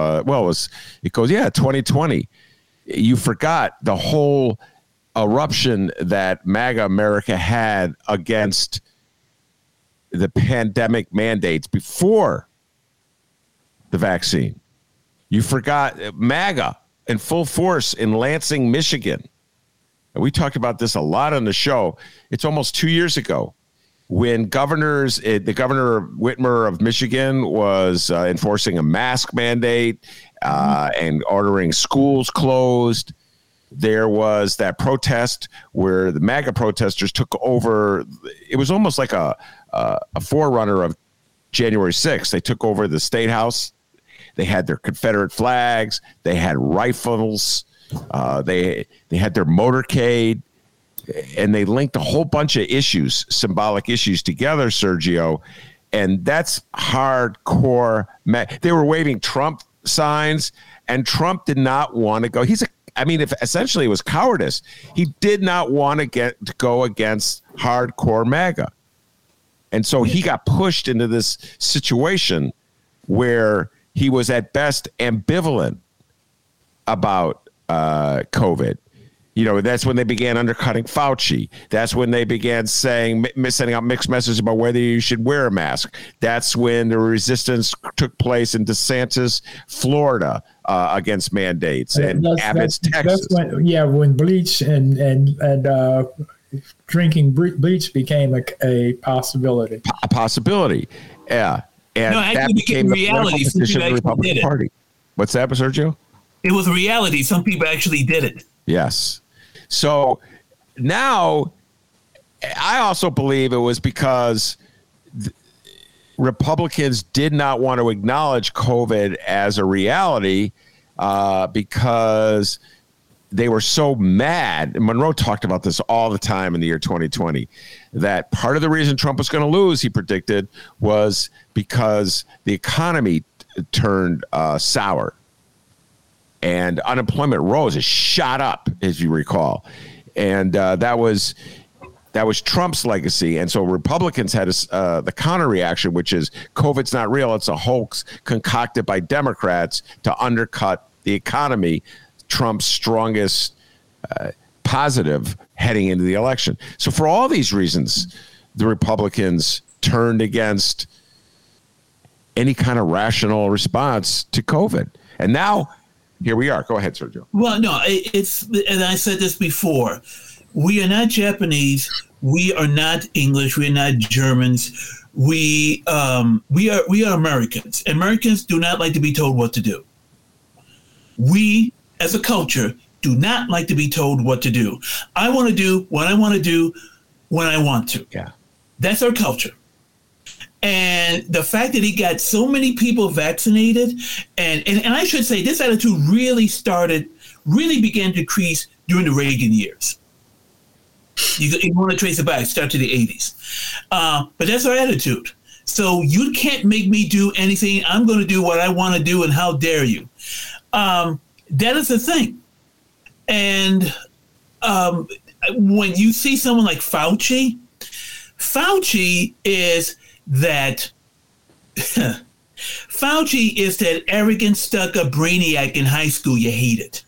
2020. You forgot the whole eruption that MAGA America had against the pandemic mandates before the vaccine. You forgot MAGA in full force in Lansing, Michigan. And we talked about this a lot on the show. It's almost 2 years ago when the Governor Whitmer of Michigan was enforcing a mask mandate and ordering schools closed. There was that protest where the MAGA protesters took over. It was almost like a forerunner of January 6th. They took over the State House. They had their Confederate flags. They had rifles. They had their motorcade. And they linked a whole bunch of issues, symbolic issues together, Sergio. And that's hardcore. They were waving Trump signs, and Trump did not want to go. Essentially it was cowardice. He did not want to go against hardcore MAGA. And so he got pushed into this situation where he was at best ambivalent about COVID. That's when they began undercutting Fauci. That's when they began sending out mixed messages about whether you should wear a mask. That's when the resistance took place in DeSantis, Florida, against mandates, and Abbott's Texas. That's when Bleach and drinking bleach became a possibility. A possibility, yeah. And No, actually that became the reality. political position of the Some people actually Republican did it. Party. What's that, Sergio? It was a reality. Some people actually did it. Yes. So now I also believe it was because Republicans did not want to acknowledge COVID as a reality because they were so mad. And Monroe talked about this all the time in the year 2020, that part of the reason Trump was going to lose, he predicted, was because the economy turned sour and unemployment rose. It shot up, as you recall. And that was Trump's legacy. And so Republicans had the counter reaction, which is COVID's not real. It's a hoax concocted by Democrats to undercut the economy, Trump's strongest positive heading into the election. So for all these reasons, the Republicans turned against any kind of rational response to COVID. And now here we are. Go ahead, Sergio. Well, no, it's, and I said this before, we are not Japanese. We are not English. We are not Germans. We are Americans. Americans do not like to be told what to do. We, as a culture, do not like to be told what to do. I want to do what I want to do when I want to. Yeah. That's our culture. And the fact that he got so many people vaccinated, and I should say this attitude really began to increase during the Reagan years. You want to trace it back, start to the 80s. But that's our attitude. So you can't make me do anything. I'm going to do what I want to do, and how dare you? That is the thing. And when you see someone like Fauci is that Fauci is that arrogant, stuck-up brainiac in high school. You hate it.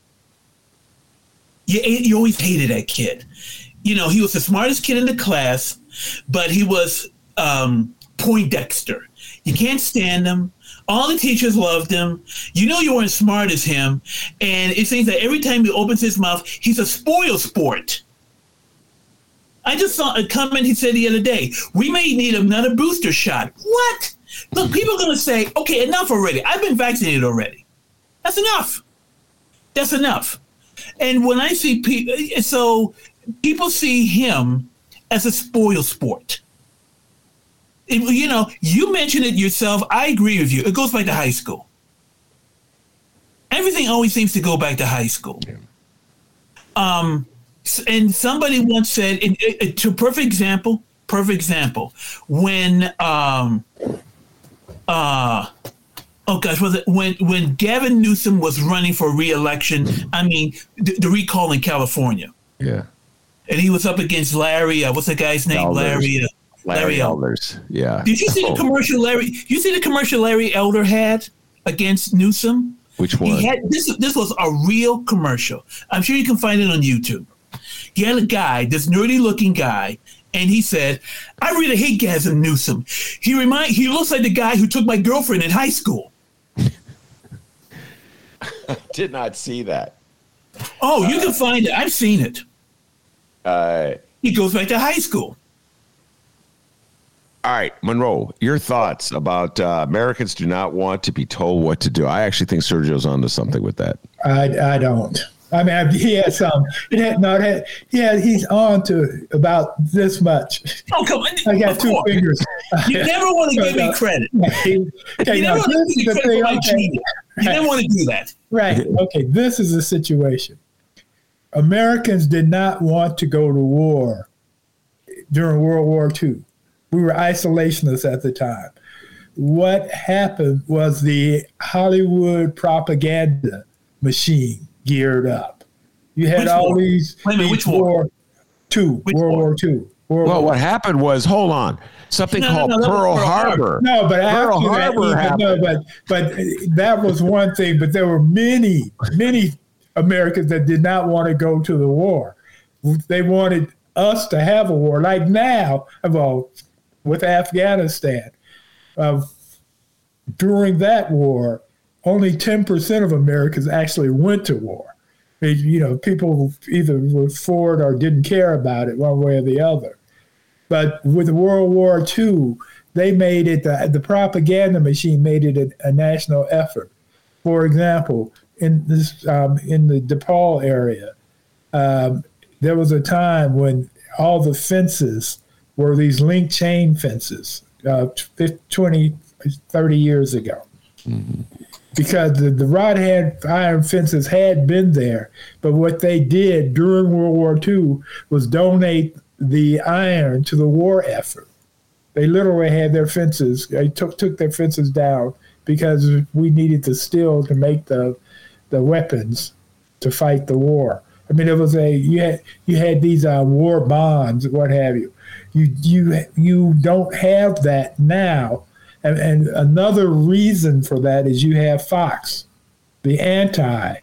You always hated that kid. You know, he was the smartest kid in the class, but he was Poindexter. You can't stand him. All the teachers loved him. You know you weren't smart as him. And it seems that every time he opens his mouth, he's a spoil sport. I just saw a comment he said the other day. We may need another booster shot. What? Look, people are going to say, okay, enough already. I've been vaccinated already. That's enough. That's enough. And when I see people, so people see him as a spoil sport. You know, you mentioned it yourself. I agree with you. It goes back to high school. Everything always seems to go back to high school. Yeah. And somebody once said, to perfect example, when oh gosh, was it when Gavin Newsom was running for re-election? I mean, the recall in California. Yeah. And he was up against Larry. What's the guy's name? Elders. Larry Elders. Yeah. Did you see the commercial Larry Elder had against Newsom? Which one? He had this was a real commercial. I'm sure you can find it on YouTube. He had a guy, this nerdy looking guy, and he said, "I really hate Gavin Newsom. He looks like the guy who took my girlfriend in high school." I did not see that. Oh, you can find it. I've seen it. He goes back to high school. All right, Monroe, your thoughts about Americans do not want to be told what to do. I actually think Sergio's onto something with that. I don't. I mean, he had some. He's on to about this much. Oh, come on. I got two fingers. You never want to give me credit. You never want to give me credit for my genius. You never want to do that. Right. Okay, this is the situation. Americans did not want to go to war during World War II. We were isolationists at the time. What happened was the Hollywood propaganda machine geared up. You had these. Wait a minute, which war? World War II. Well, what happened was, hold on, something called Pearl Harbor. No, but Pearl Harbor happened. But that was one thing. But there were many Americans that did not want to go to the war. They wanted us to have a war, like now, with Afghanistan. During that war, only 10% of Americans actually went to war. People either were for it or didn't care about it one way or the other. But with World War II, they made it, the propaganda machine made it a national effort. For example, in the DePaul area, there was a time when all the fences were these link chain fences 20, 30 years ago. Mm-hmm. Because the wrought iron fences had been there, but what they did during World War II was donate the iron to the war effort. They literally had their fences. They took their fences down because we needed the steel to make the weapons to fight the war. I mean, it was you had these war bonds, what have you. You don't have that now. And another reason for that is you have Fox, the anti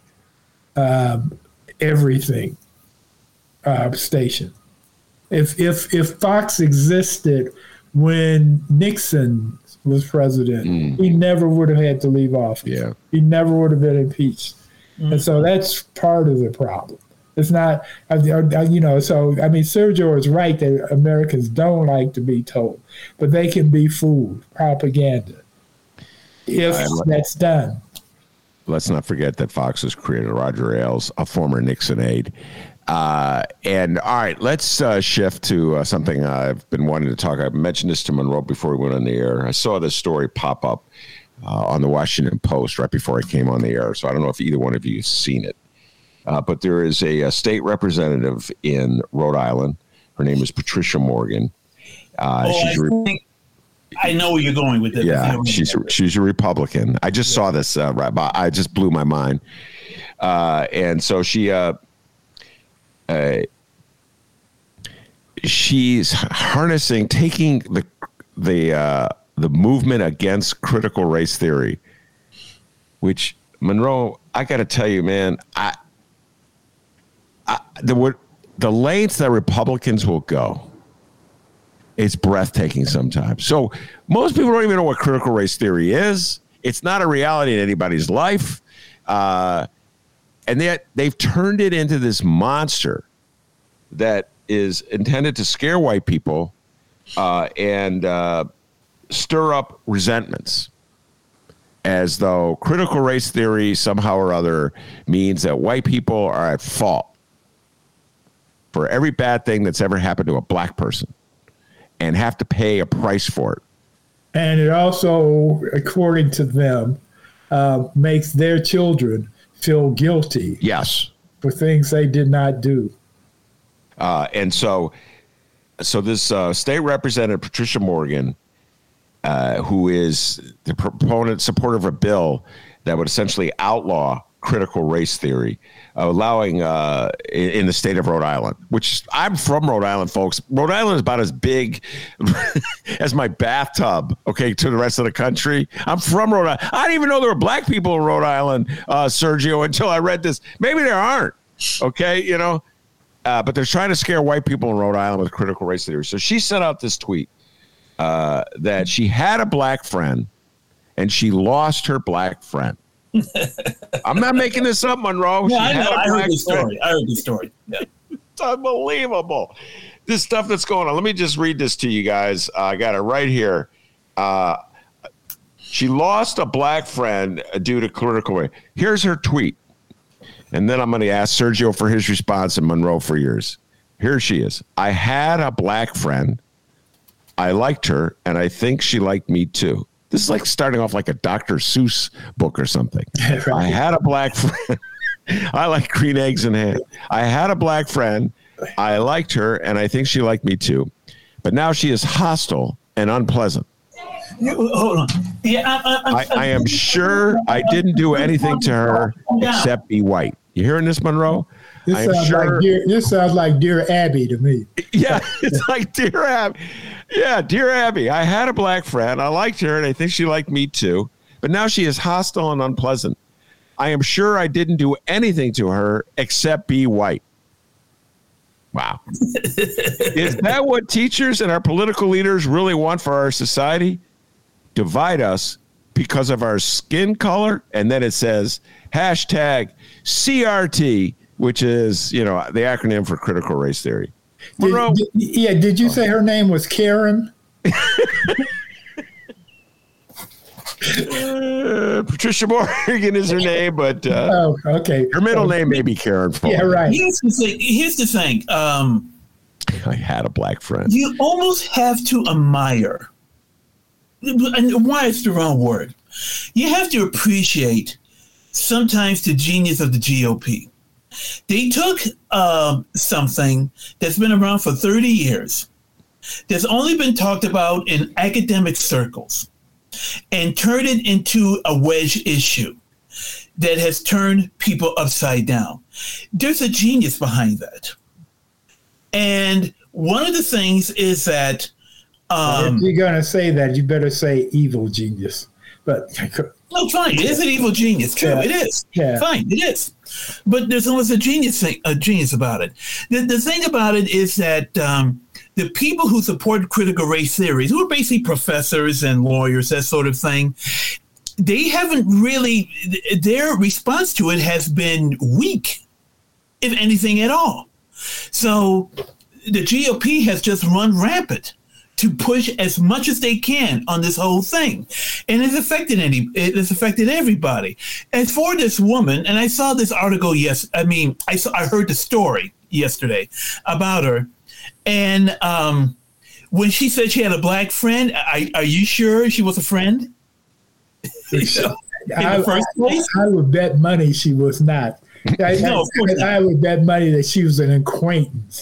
everything station. If Fox existed when Nixon was president, he never would have had to leave office. Yeah. He never would have been impeached. And so that's part of the problem. It's not, so, Sergio is right that Americans don't like to be told, but they can be fooled, propaganda, if that's done. Let's not forget that Fox was created Roger Ailes, a former Nixon aide. And all right, let's shift to something I've been wanting to talk. I mentioned this to Monroe before we went on the air. I saw this story pop up on the Washington Post right before I came on the air. So I don't know if either one of you has seen it. But there is a state representative in Rhode Island. Her name is Patricia Morgan. I know where you're going with it. Yeah, she's a Republican. I just saw this. I just blew my mind. And so she's harnessing, taking the movement against critical race theory, which, Monroe, I got to tell you, man, the lengths that Republicans will go, it's breathtaking sometimes. So most people don't even know what critical race theory is. It's not a reality in anybody's life. And yet they've turned it into this monster that is intended to scare white people and stir up resentments, as though critical race theory somehow or other means that white people are at fault for every bad thing that's ever happened to a black person and have to pay a price for it. And it also, according to them, makes their children feel guilty. Yes. For things they did not do. And so this state representative, Patricia Morgan, who is the supporter of a bill that would essentially outlaw critical race theory, allowing in the state of Rhode Island, which I'm from Rhode Island, folks. Rhode Island is about as big as my bathtub, okay, to the rest of the country. I'm from Rhode Island. I didn't even know there were black people in Rhode Island, Sergio, until I read this. Maybe there aren't, okay, but they're trying to scare white people in Rhode Island with critical race theory. So she sent out this tweet that she had a black friend and she lost her black friend. I'm not making this up, Monroe. Yeah, I know. I heard the story. Yeah. It's unbelievable. This stuff that's going on. Let me just read this to you guys. I got it right here. She lost a black friend due to critical race. Here's her tweet. And then I'm going to ask Sergio for his response and Monroe for yours. Here she is. I had a black friend. I liked her, and I think she liked me too. This is like starting off like a Dr. Seuss book or something. Right. I had a black friend. I like green eggs and ham. I had a black friend. I liked her, and I think she liked me too. But now she is hostile and unpleasant. Hold on. Yeah, I am sure I didn't do anything to her except be white. You hearing this, Monroe? This sounds like Dear Abby to me. Yeah, it's like Dear Abby. Yeah, Dear Abby. I had a black friend. I liked her, and I think she liked me too. But now she is hostile and unpleasant. I am sure I didn't do anything to her except be white. Wow. Is that what teachers and our political leaders really want for our society? Divide us because of our skin color? And then it says, hashtag CRT which is, the acronym for critical race theory. Did you say her name was Karen? Patricia Morgan is her name, but okay. Her middle name may be Karen. Yeah, right. Here's the thing. I had a black friend. You almost have to admire, and why it's the wrong word. You have to appreciate sometimes the genius of the GOP. They took something that's been around for 30 years, that's only been talked about in academic circles, and turned it into a wedge issue that has turned people upside down. There's a genius behind that. And one of the things is that... if you're going to say that, you better say evil genius. But no, fine. It is an evil genius. True, it is. Yeah. Fine, it is. But there's always a genius about it. The thing about it is that the people who support critical race theories, who are basically professors and lawyers, that sort of thing, they haven't really, their response to it has been weak, if anything at all. So the GOP has just run rampant to push as much as they can on this whole thing. And it's affected everybody. As for this woman, and I saw this article, I heard the story yesterday about her. And when she said she had a black friend, are you sure she was a friend? In the first place? I would bet money she was not. I would bet money that she was an acquaintance.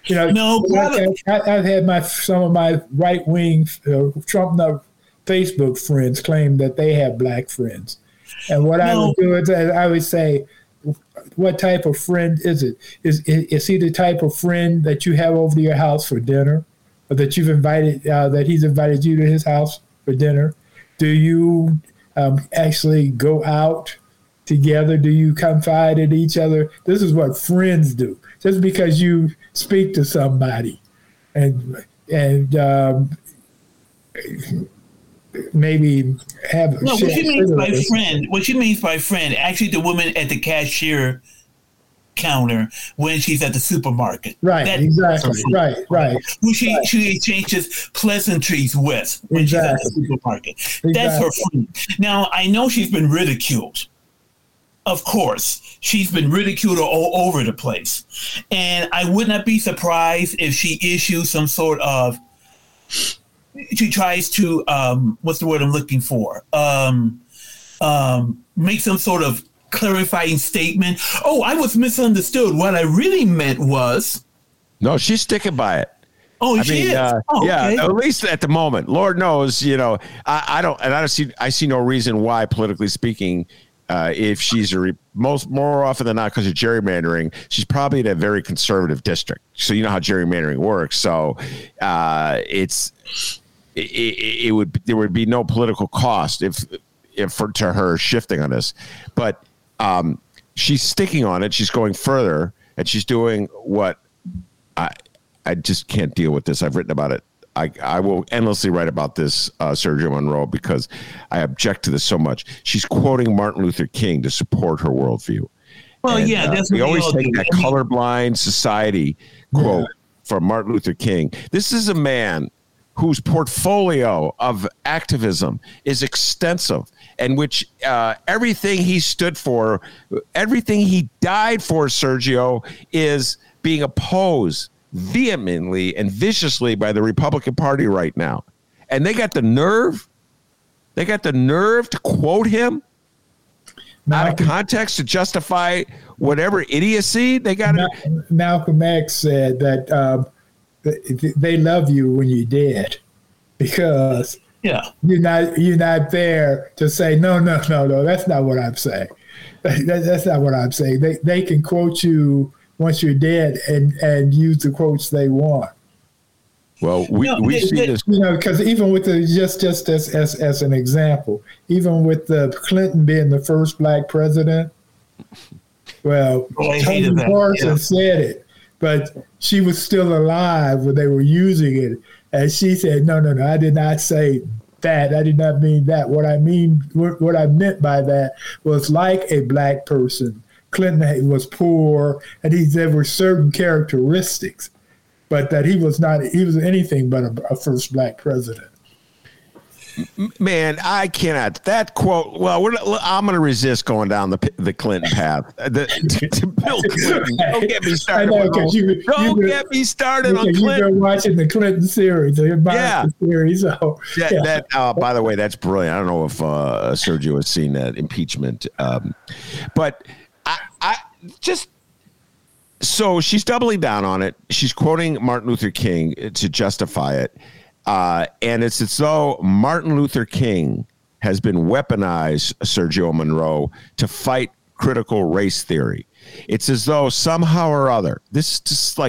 I've had some of my right-wing Trump Facebook friends claim that they have black friends. And what I would do is I would say, what type of friend is it? Is he the type of friend that you have over to your house for dinner, or that you've invited, that he's invited you to his house for dinner? Do you actually go out together? Do you confide in each other? This is what friends do. Just because you speak to somebody and maybe have what she means by friend, actually the woman at the cashier counter when she's at the supermarket. Right, exactly. Right. Who she exchanges pleasantries with when she's at the supermarket. Exactly. That's her friend. Now, I know she's been ridiculed. Of course, she's been ridiculed all over the place. And I would not be surprised if she issues some sort of, she tries to, what's the word I'm looking for? Make some sort of clarifying statement. Oh, I was misunderstood. What I really meant was. No, she's sticking by it. Oh, she is. Yeah, okay. At least at the moment. Lord knows, I see no reason why, politically speaking, if she's more often than not, because of gerrymandering, she's probably in a very conservative district. So you know how gerrymandering works. So there would be no political cost if to her shifting on this, but she's sticking on it. She's going further, and she's doing what I just can't deal with this. I've written about it. I will endlessly write about this, Sergio Monroe, because I object to this so much. She's quoting Martin Luther King to support her worldview. Well, that's we always take that colorblind society quote from Martin Luther King. This is a man whose portfolio of activism is extensive, and which everything he stood for, everything he died for, Sergio, is being opposed vehemently and viciously by the Republican Party right now. And they got the nerve to quote him out of context to justify whatever idiocy they got. Malcolm X said that they love you when you're dead, because you're not there to say no, that's not what I'm saying. That's not what I'm saying. They can quote you once you're dead and use the quotes they want. Well, we see this, because even with just as an example, even with the Clinton being the first black president, well, Toni Morrison said it, but she was still alive when they were using it, and she said, "No, I did not say that. I did not mean that. What I meant by that was like a black person Clinton was poor, and there were certain characteristics, but that he was anything but a first black president. Man, I cannot. That quote. Well, I'm going to resist going down the Clinton path. To Bill Clinton. Don't get me started. Don't get me started on Clinton. You've been watching the Clinton series, the series. So, by the way, that's brilliant. I don't know if Sergio has seen that impeachment, but I just. So she's doubling down on it. She's quoting Martin Luther King to justify it. And it's as though Martin Luther King has been weaponized, Sergio Monroe, to fight critical race theory. It's as though somehow or other, this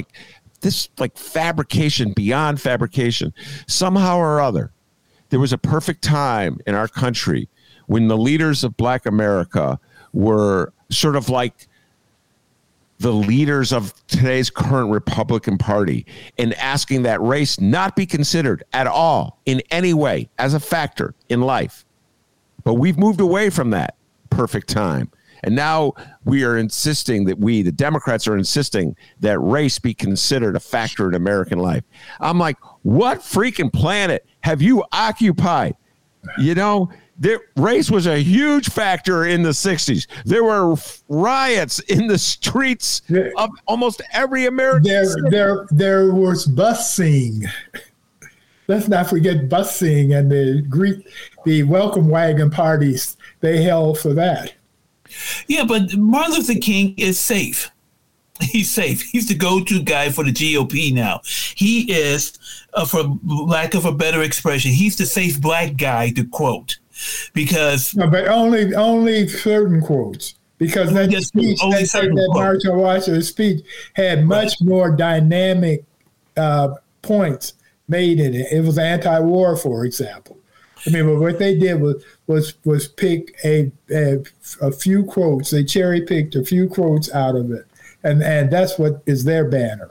fabrication beyond fabrication, somehow or other, there was a perfect time in our country when the leaders of Black America were sort of like the leaders of today's current Republican Party, and asking that race not be considered at all in any way as a factor in life. But we've moved away from that perfect time. And now we are insisting that the Democrats are insisting that race be considered a factor in American life. I'm like, what freaking planet have you occupied? You know, race was a huge factor in the 60s. There were riots in the streets of almost every American city. There was busing. Let's not forget busing and the welcome wagon parties they held for that. Yeah, but Martin Luther King is safe. He's safe. He's the go-to guy for the GOP now. He is, for lack of a better expression, he's the safe black guy to quote. Because but only certain quotes, because that speech, that March on Washington speech had much more dynamic points made in it. It was anti-war, for example. I mean, but what they did was pick a few quotes. They cherry picked a few quotes out of it, and that's what is their banner.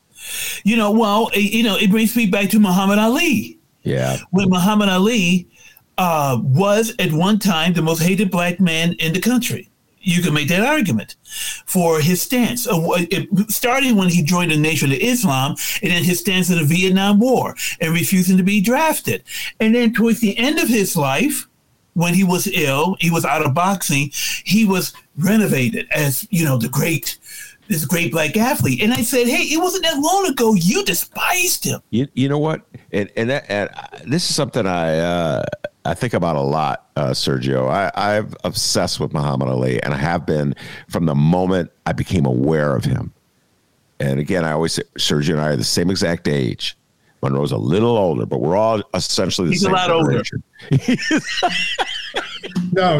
It brings me back to Muhammad Ali. Yeah, when Muhammad Ali was at one time the most hated black man in the country. You can make that argument for his stance. It started when he joined the Nation of Islam, and then his stance in the Vietnam War and refusing to be drafted. And then towards the end of his life, when he was ill, he was out of boxing, he was renovated as, this great black athlete. And I said, hey, it wasn't that long ago you despised him. You know what? And this is something I think about a lot, Sergio. I've obsessed with Muhammad Ali, and I have been from the moment I became aware of him. And again, I always say Sergio and I are the same exact age. Monroe's a little older, but we're all essentially the same generation. He's a No, lot older.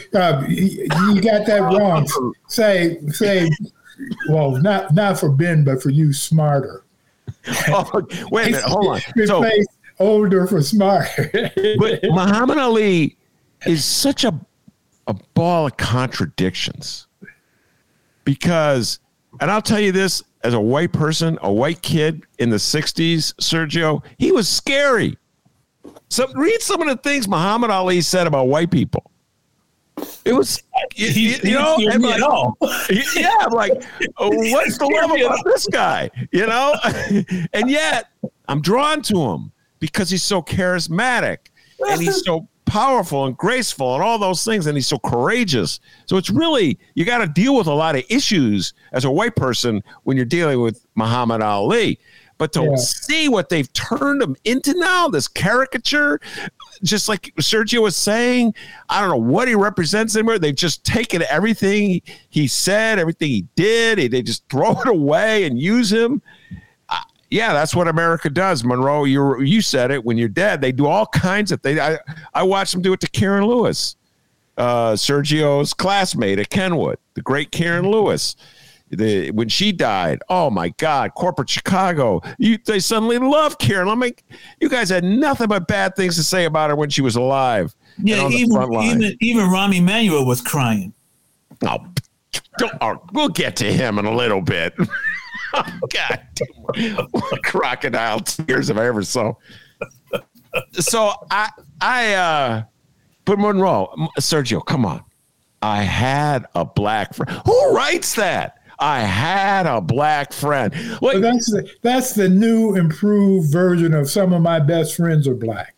you got that wrong. Say, well, not for Ben, but for you, smarter. Oh, wait a minute, hold on. Replace older for smarter. But Muhammad Ali is such a ball of contradictions, because, and I'll tell you this, as a white person, a white kid in the 60s, Sergio, he was scary. So read some of the things Muhammad Ali said about white people. It was, at all. Yeah, I'm like, what's the love about this guy? And yet I'm drawn to him because he's so charismatic and he's so powerful and graceful and all those things, and he's so courageous. So it's really, you got to deal with a lot of issues as a white person when you're dealing with Muhammad Ali. But to see what they've turned him into now, this caricature, just like Sergio was saying, I don't know what he represents anymore. They've just taken everything he said, everything he did. They just throw it away and use him. Yeah, that's what America does, Monroe. You said it. When you're dead, they do all kinds of things. I watched them do it to Karen Lewis, Sergio's classmate at Kenwood, the great Karen Lewis. When she died, oh my God, corporate Chicago, they suddenly love Karen. You guys had nothing but bad things to say about her when she was alive. Yeah, even Rahm Emanuel was crying. We'll get to him in a little bit. God, crocodile tears if I ever saw. So I but Monroe, Sergio, come on. I had a black friend. Who writes that? I had a black friend. Well, that's the new improved version of some of my best friends are black.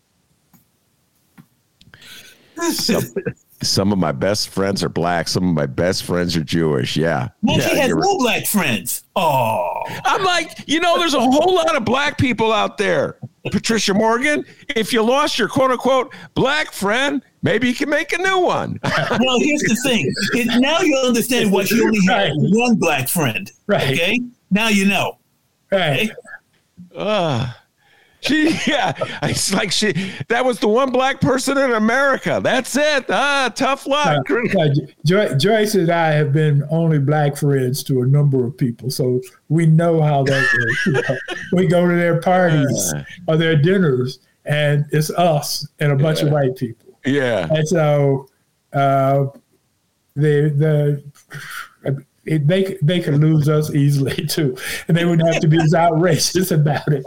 Some of my best friends are black. Some of my best friends are Jewish. Yeah. Well, she has no black friends. Oh. I'm like, there's a whole lot of black people out there. Patricia Morgan, if you lost your quote unquote black friend, maybe you can make a new one. Well, here's the thing. Now you understand why she only had one black friend. Right. Okay? Now you know. Right. Okay? It's like that was the one black person in America. That's it. Tough luck. Joyce and I have been only black friends to a number of people, so we know how that goes. We go to their parties or their dinners, and it's us and a bunch of white people. Yeah. And so they could lose us easily too, and they wouldn't have to be as outrageous about it.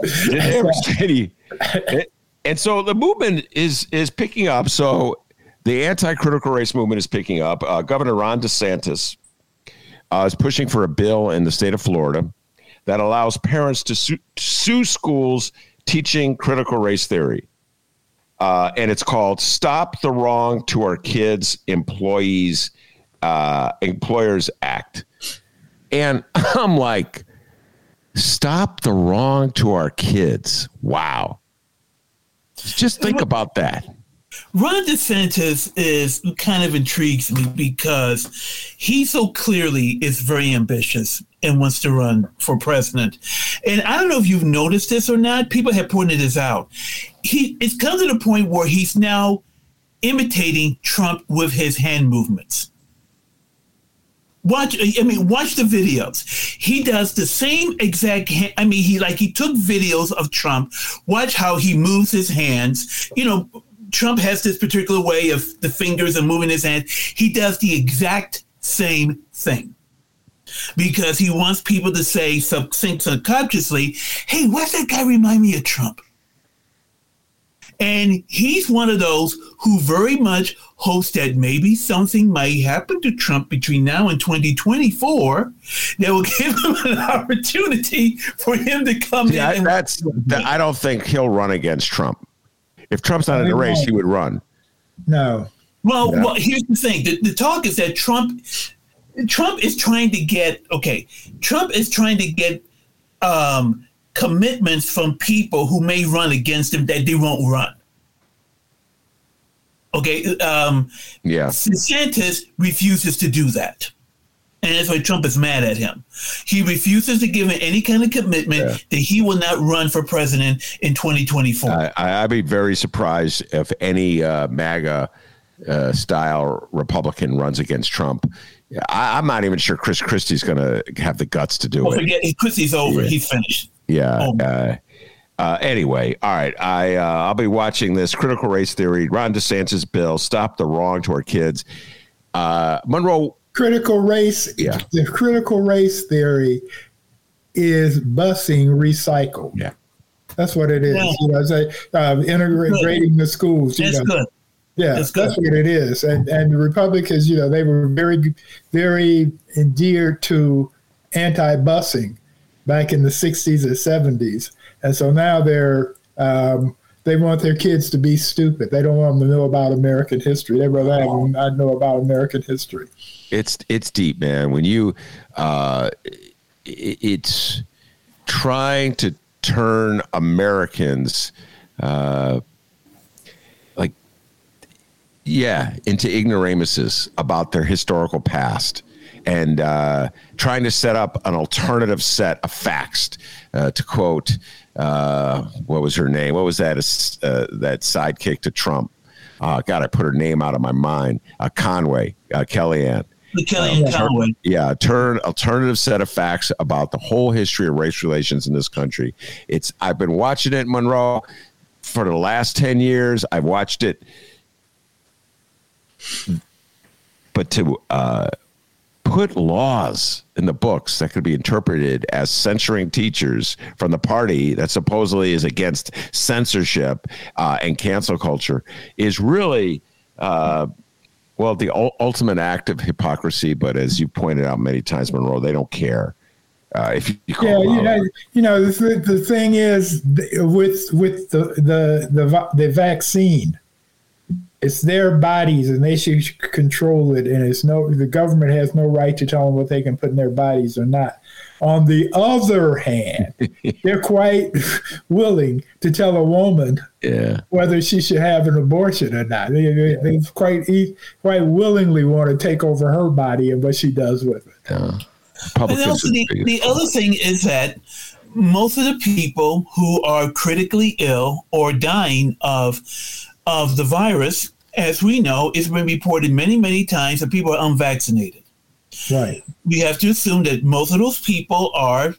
And so the movement is picking up. So the anti-critical race movement is picking up. Governor Ron DeSantis is pushing for a bill in the state of Florida that allows parents to sue schools teaching critical race theory. And it's called Stop the Wrong to Our Kids Employers Act. And I'm like, stop the wrong to our kids. Wow. Just think about that. Ron DeSantis kind of intrigues me because he so clearly is very ambitious and wants to run for president. And I don't know if you've noticed this or not. People have pointed this out. It's come to the point where he's now imitating Trump with his hand movements. Watch the videos. He does the same exact. He took videos of Trump. Watch how he moves his hands. Trump has this particular way of the fingers and moving his hand. He does the exact same thing because he wants people to say subconsciously, "Hey, why does that guy remind me of Trump?" And he's one of those who very much hopes that maybe something might happen to Trump between now and 2024 that will give him an opportunity for him to come in. I don't think he'll run against Trump. If Trump's not in the race, he would run. No. Well, here's the thing. The talk is that Trump is trying to get commitments from people who may run against him that they won't run. Okay. DeSantis refuses to do that. And that's why Trump is mad at him. He refuses to give him any kind of commitment that he will not run for president in 2024. I'd be very surprised if any MAGA style Republican runs against Trump. I'm not even sure Chris Christie's going to have the guts to do it. Forget Christie's over. Yeah. He's finished. Yeah. Anyway, all right. I'll be watching this critical race theory, Ron DeSantis bill, Stop the Wrong to Our Kids. Monroe. Critical race. Yeah. The critical race theory is busing recycled. Yeah. That's what it is. Yeah. Integrating the schools. That's good. Yeah, that's what it is. And the Republicans, they were very, very endeared to anti-busing back in the 60s and 70s. And so now they want their kids to be stupid. They don't want them to know about American history. They rather have them not know about American history. It's deep, man. When you it's trying to turn Americans into ignoramuses about their historical past and trying to set up an alternative set of facts. To quote, what was her name? What was that? That sidekick to Trump. God, I put her name out of my mind. Conway, Kellyanne. Conway. Turn alternative set of facts about the whole history of race relations in this country. I've been watching it, Monroe, for the last 10 years. I've watched it. But to put laws in the books that could be interpreted as censoring teachers from the party that supposedly is against censorship and cancel culture is really Well, the ultimate act of hypocrisy, but as you pointed out many times, Monroe, they don't care. If you call them out. The thing is with the vaccine, it's their bodies and they should control it. And the government has no right to tell them what they can put in their bodies or not. On the other hand, they're quite willing to tell a woman whether she should have an abortion or not. They quite willingly want to take over her body and what she does with it. And also the other thing is that most of the people who are critically ill or dying of the virus, as we know, it's been reported many, many times that people are unvaccinated. Right. We have to assume that most of those people are,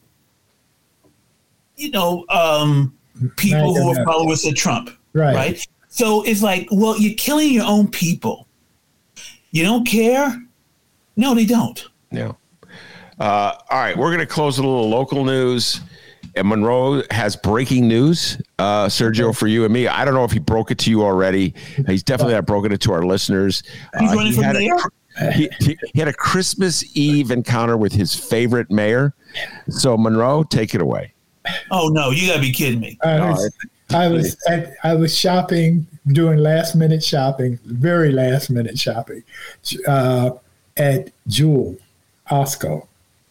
people who are followers of Trump. Right. So it's like, well, you're killing your own people. You don't care? No, they don't. Yeah. All right. We're going to close a little local news. And Monroe has breaking news, Sergio, for you and me. I don't know if he broke it to you already. He's definitely not broken it to our listeners. He's running for mayor? He had a Christmas Eve encounter with his favorite mayor. So, Monroe, take it away. Oh, no. You got to be kidding me. I was shopping, doing last-minute shopping, very last-minute shopping at Jewel, Osco.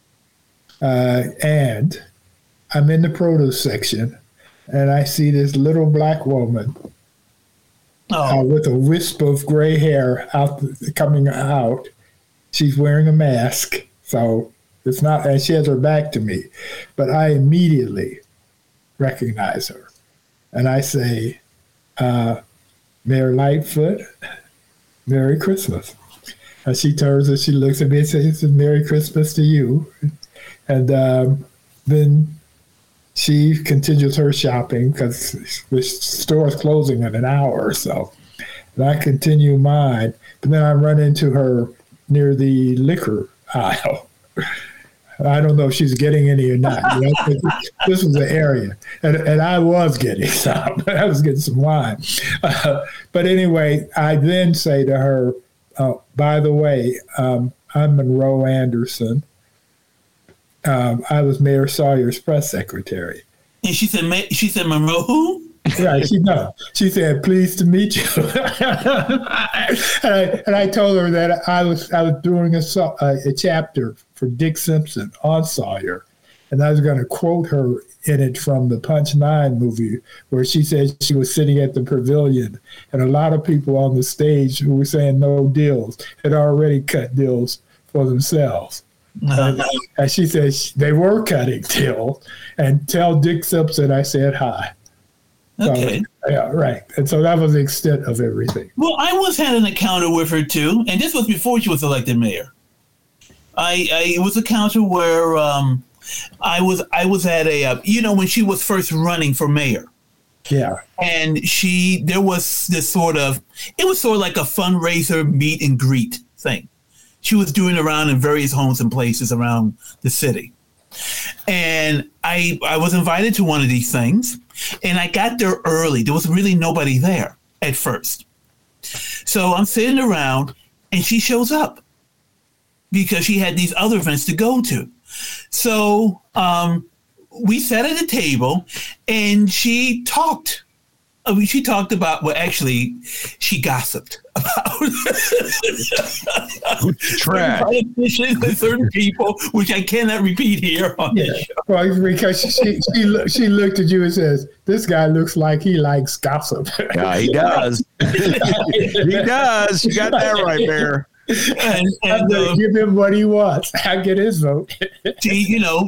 And I'm in the produce section, and I see this little black woman with a wisp of gray hair coming out. She's wearing a mask, so it's not, and she has her back to me. But I immediately recognize her, and I say, Mayor Lightfoot, Merry Christmas. And she turns and she looks at me and says, Merry Christmas to you. And then she continues her shopping because the store is closing in an hour or so. And I continue mine, but then I run into her near the liquor aisle. I don't know if she's getting any or not. This was the area. And I was getting some. I was getting some wine. But anyway, I then say to her, by the way, I'm Monroe Anderson. I was Mayor Sawyer's press secretary. And she said, Monroe who? Yeah, she said, pleased to meet you. and I told her that I was doing a chapter for Dick Simpson on Sawyer. And I was going to quote her in it from the Punch 9 movie, where she said she was sitting at the pavilion and a lot of people on the stage who were saying no deals had already cut deals for themselves. And she said they were cutting deals, and tell Dick Simpson I said hi. Okay. So, yeah, right. And so that was the extent of everything. Well, I once had an encounter with her too, and this was before she was elected mayor. It was an encounter where I was at when she was first running for mayor. Yeah. And there was this it was sort of like a fundraiser meet and greet thing. She was doing around in various homes and places around the city. And I was invited to one of these things, and I got there early. There was really nobody there at first. So I'm sitting around, and she shows up because she had these other events to go to. So we sat at a table, and she talked. She talked about, she gossiped about certain people, which I cannot repeat here on this show. Well, because she looked at you and says, this guy looks like he likes gossip. Yeah, he does. He does. You got that right there. And give him what he wants. I get his vote. She,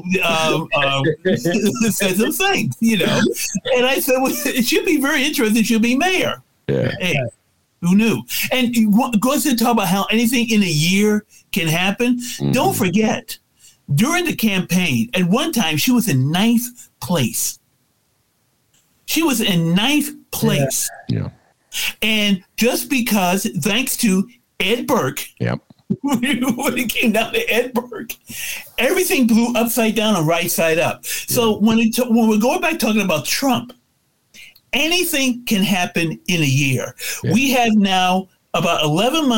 said some things, And I said, well, it should be very interesting. She'll be mayor. Yeah. Hey, who knew? And goes to talk about how anything in a year can happen. Mm-hmm. Don't forget, during the campaign, at one time, she was in 9th place. She was in 9th place. Yeah. And just because, thanks to Ed Burke. Yep. When it came down to Ed Burke, everything blew upside down and right side up. So when we're going back talking about Trump, anything can happen in a year. Yeah. We have now about 11 months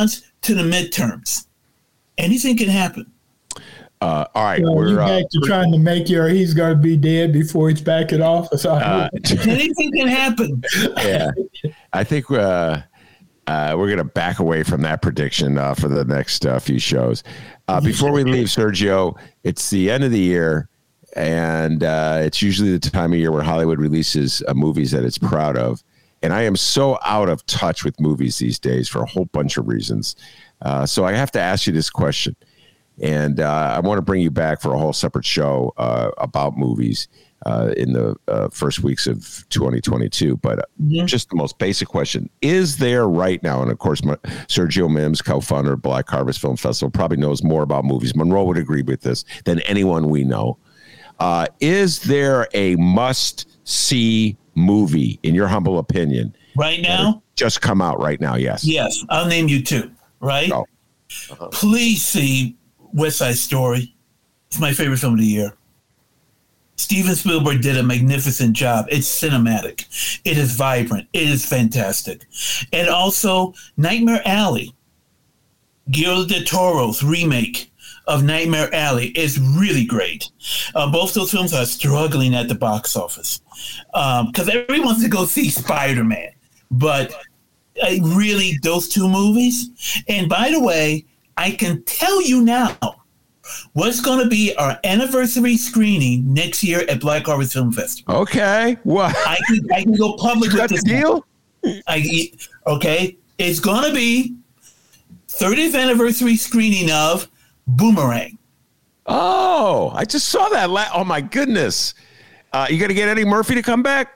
to the midterms. Anything can happen. All right, you're back to trying to make he's going to be dead before he's back in office. Anything can happen. Yeah, I think we're going to back away from that prediction for the next few shows. Before we leave, Sergio, it's the end of the year, and it's usually the time of year where Hollywood releases movies that it's proud of. And I am so out of touch with movies these days for a whole bunch of reasons. So I have to ask you this question. And I want to bring you back for a whole separate show about movies in the first weeks of 2022. But just the most basic question. Is there right now, and of course, Sergio Mims, co-founder of Black Harvest Film Festival, probably knows more about movies. Monroe would agree with this than anyone we know. Is there a must-see movie, in your humble opinion? Right now? Just come out right now, yes. Yes, I'll name you two, right? Oh. Please see West Side Story. It's my favorite film of the year. Steven Spielberg did a magnificent job. It's cinematic. It is vibrant. It is fantastic. And also Nightmare Alley. Guillermo del Toro's remake of Nightmare Alley is really great. Both those films are struggling at the box office because everyone wants to go see Spider-Man. But really, those two movies. And by the way, I can tell you now what's going to be our anniversary screening next year at Black Harvest Film Festival. Okay. What? I can go public with this deal. Okay. It's going to be 30th anniversary screening of Boomerang. Oh, I just saw that. Oh, my goodness. You going to get Eddie Murphy to come back?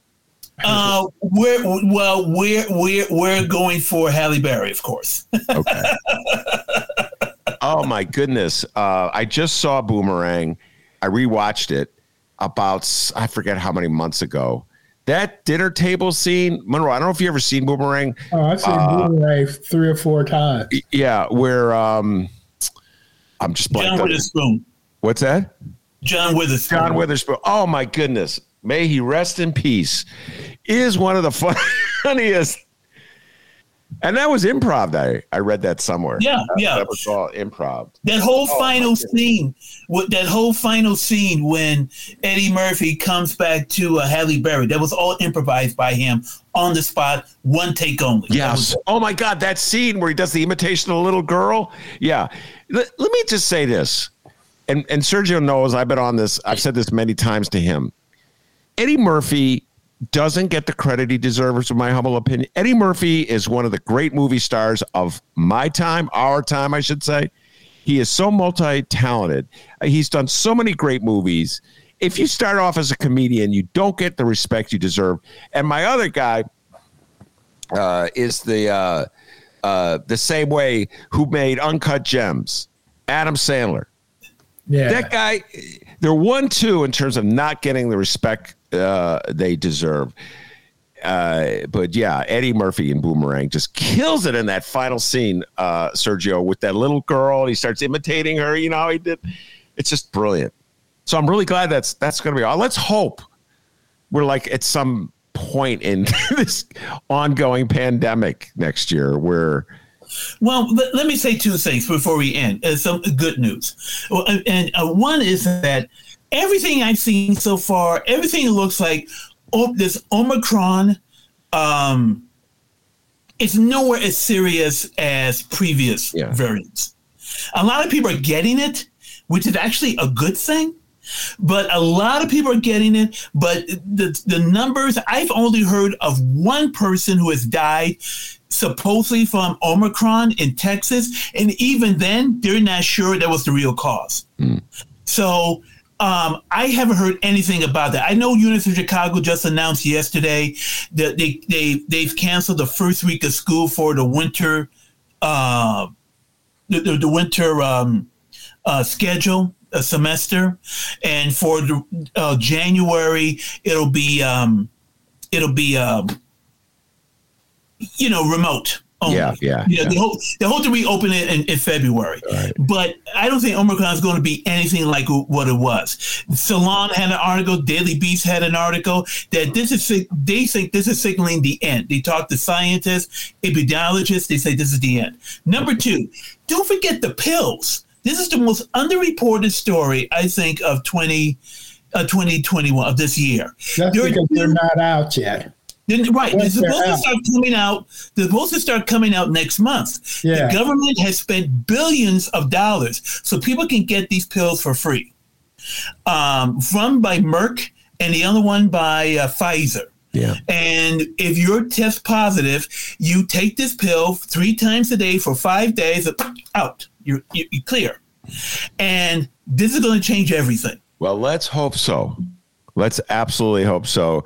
We're going for Halle Berry, of course. Okay. Oh my goodness! I just saw Boomerang. I rewatched it about I forget how many months ago. That dinner table scene, Monroe. I don't know if you ever seen Boomerang. Oh, I've seen Boomerang 3 or 4 times. Yeah, where I'm just John Witherspoon. What's that? John Witherspoon. John Witherspoon. Oh my goodness! May he rest in peace. Is one of the funniest. And that was improv. I read that somewhere. Yeah. That was all improv. That whole final scene when Eddie Murphy comes back to Halle Berry, that was all improvised by him on the spot, one take only. Yes. Oh my God, that scene where he does the imitation of a little girl. Yeah. Let me just say this, and Sergio knows I've been on this. I've said this many times to him. Eddie Murphy doesn't get the credit he deserves, in my humble opinion. Eddie Murphy is one of the great movie stars of my time, our time, I should say. He is so multi-talented. He's done so many great movies. If you start off as a comedian, you don't get the respect you deserve. And my other guy is the same way, who made Uncut Gems, Adam Sandler. Yeah, that guy, they're 1-2 in terms of not getting the respect they deserve. But yeah, Eddie Murphy in Boomerang just kills it in that final scene, Sergio, with that little girl. He starts imitating her. You know how he did. It's just brilliant. So I'm really glad that's going to be all. Let's hope we're like at some point in this ongoing pandemic next year where. Well, let me say 2 things before we end. Some good news. And one is that everything I've seen so far, everything looks like this Omicron is nowhere as serious as previous variants. A lot of people are getting it, which is actually a good thing. But a lot of people are getting it. But the numbers, I've only heard of one person who has died supposedly from Omicron in Texas. And even then, they're not sure that was the real cause. So I haven't heard anything about that. I know University of Chicago just announced yesterday that they've canceled the first week of school for the winter schedule, a semester, and for the January it'll be remote. only. Yeah. They hope to reopen it in February. Right. But I don't think Omicron is going to be anything like what it was. Salon had an article, Daily Beast had an article that they think this is signaling the end. They talk to scientists, epidemiologists, they say this is the end. Number two, don't forget the pills. This is the most underreported story, I think, of 2021 of this year. That's because they're not out yet. Right. They're supposed to start coming out. They're supposed to start coming out next month. Yeah. The government has spent billions of dollars so people can get these pills for free. One by Merck and the other one by Pfizer. Yeah. And if you're test positive, you take this pill 3 times a day for 5 days. Out. You're clear. And this is going to change everything. Well, let's hope so. Let's absolutely hope so.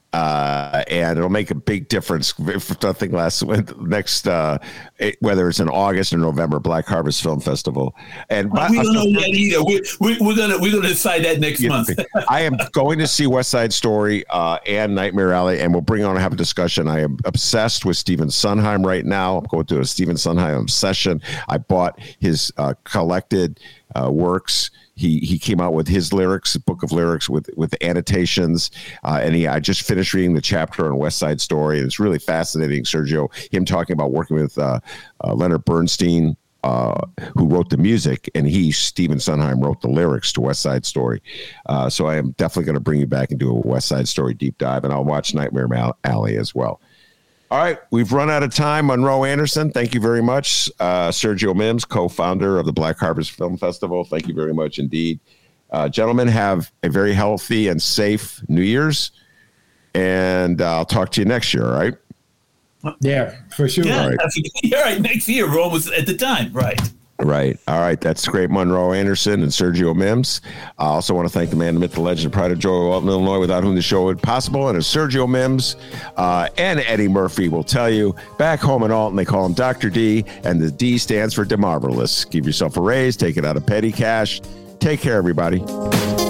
And it'll make a big difference. If nothing less, next whether it's in August or November, Black Harvest Film Festival. And we don't know yet either. We're gonna decide that next month. I am going to see West Side Story and Nightmare Alley, and we'll bring on and have a discussion. I am obsessed with Stephen Sondheim right now. I'm going through a Stephen Sondheim obsession. I bought his collected works. He came out with his lyrics, a book of lyrics with annotations, and I just finished reading the chapter on West Side Story, and it's really fascinating, Sergio, him talking about working with Leonard Bernstein, who wrote the music, and Stephen Sondheim, wrote the lyrics to West Side Story. So I am definitely going to bring you back and do a West Side Story deep dive, and I'll watch Nightmare Alley as well. All right, we've run out of time. Monroe Anderson, thank you very much. Sergio Mims, co-founder of the Black Harvest Film Festival, thank you very much indeed. Gentlemen, have a very healthy and safe New Year's, and I'll talk to you next year, all right? Yeah, for sure. Yeah, all right. You're right. Next year, we're almost at the time, right? Right. All right. That's great. Monroe Anderson and Sergio Mims. I also want to thank the man, the myth, the legend, the pride of Joy, Walton, Illinois, without whom the show would be possible. And as Sergio Mims and Eddie Murphy will tell you, back home in Alton, they call him Dr. D, and the D stands for DeMarvelous. Give yourself a raise. Take it out of petty cash. Take care, everybody.